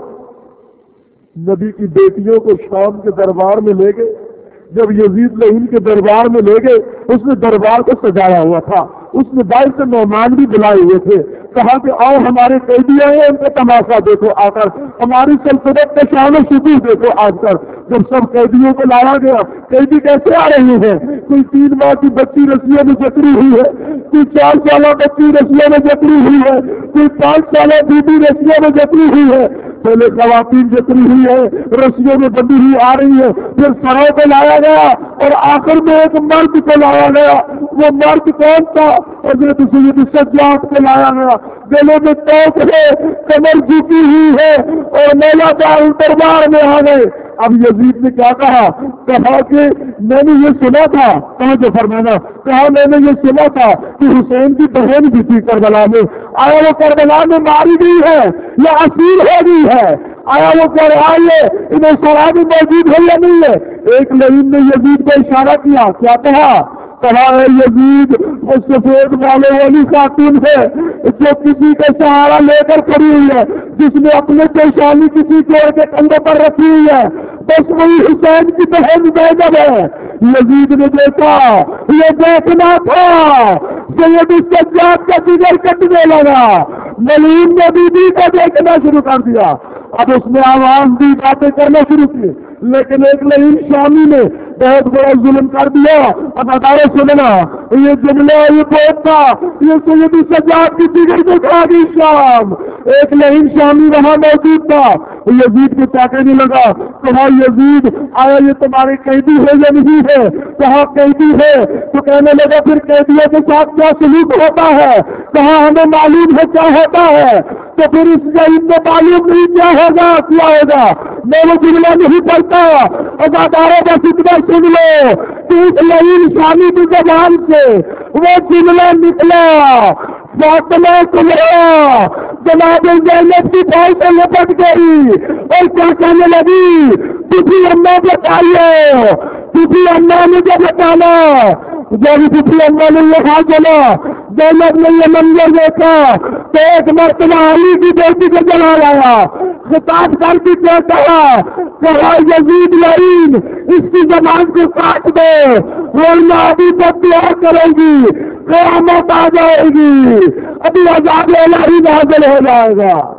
نبی کی بیٹیوں کو شام کے دربار میں لے گئے، جب یزید لعین کے دربار میں لے گئے، اس نے دربار کو سجایا ہوا تھا، اس نے باہر سے مہمان بھی بلائے ہوئے تھے، کہا کہ آؤ ہمارے قیدی آئے ان کا تماشا دیکھو آ کر، ہماری سلطنت کا شان و شکوہ دیکھو آ کر۔ جب سب قیدیوں کو لایا گیا، قیدی کیسے آ رہے ہیں؟ کوئی 3 ماہ کی بچی رسیوں میں جکڑی ہوئی ہے، کوئی 4 سالہ بچی رسیوں میں جکڑی ہوئی ہے، کوئی 5 سالہ بیوی رسیوں میں جکڑی ہوئی ہے۔ پہلے خواتین جکڑی ہوئی ہے، رسیوں میں بندھی ہوئی آ رہی ہے، پھر سروں کو لایا گیا اور آخر میں ایک مرد کو لایا گیا۔ وہ مرد کون تھا؟ حضرت سید سجاد کو لایا گیا، گلے میں توپ ہے، کمر جھکی ہوئی ہے، اور مولا دار دربار میں آ گئے۔ اب یزید نے کیا کہا کہ میں نے یہ سنا تھا، جو فرمانا کہا میں نے یہ سنا تھا کہ حسین کی بہن بھی تھی کربلا میں، آیا وہ کربلا میں ماری گئی ہے یا اسیر ہو گئی ہے؟ آیا وہ کہہ رہا ہے انہیں سرا بھی موجود ہے یا نہیں ہے؟ ایک لعین نے یزید کو اشارہ کیا، کیا کہا ہے یزید وہ سفید والے والی خاتون ہے جو کسی کا سہارا لے کر کھڑی ہوئی ہے، جس نے اپنے پیشانی کسی چور کے کندھے پر رکھی ہوئی ہے، بس وہی حسین کی بہن زینب ہے۔ یزید نے دیکھا، یہ دیکھنا تھا، سید سجاد کا جگر کٹنے لگا، ملعون نے بی بی کو دیکھنا شروع کر دیا۔ اب اس نے آواز دی، باتیں کرنا شروع کی، لیکن ایک لعین شامی نے بہت بڑا ظلم کر دیا۔ اب ادارے سننا، یہ جملہ یہ بہت تھا، یہ سید سجاد کی جگر کو کھا گئی شام۔ ایک لعین شامی وہاں موجود تھا، یزید کو کیا کہنے لگا، کہا یزید آیا یہ تمہارے قیدی ہے یا نہیں ہے؟ کہا قیدی ہے۔ تو کہنے لگا پھر قیدیوں کے ساتھ کیا سلوک ہوتا ہے؟ کہا ہمیں معلوم ہے کیا ہوتا ہے۔ تو پھر اس لعین میں معلوم نہیں کیا ہوگا، کیا ہوگا؟ میں وہ جملہ نہیں پڑھتا، اداروں کا فتنہ سن لو کہ اس لعین شامی کی زبان سے وہ جملہ نکلا، فاطمہ کبریٰ جناب زینب کی پاؤں سے لپٹ گئی اور کیا کہنے لگی، پھپھی اماں بتائیے، پھپھی اماں نے جب بتانا، جب پھپھی اماں نے یہ کہا چلا، زینب نے یہ منظر دیکھا تو ایک مرتبہ علی کی بیٹی کو جلا لایا، خطاب کر کے کہتا ہے کہ یزید لعین اس کی زبان کو کاٹ دو، ورنہ ابھی تک دعا کرے گی، قیامت آ جائے گی، ابھی عذاب الہی نازل ہو جائے گا۔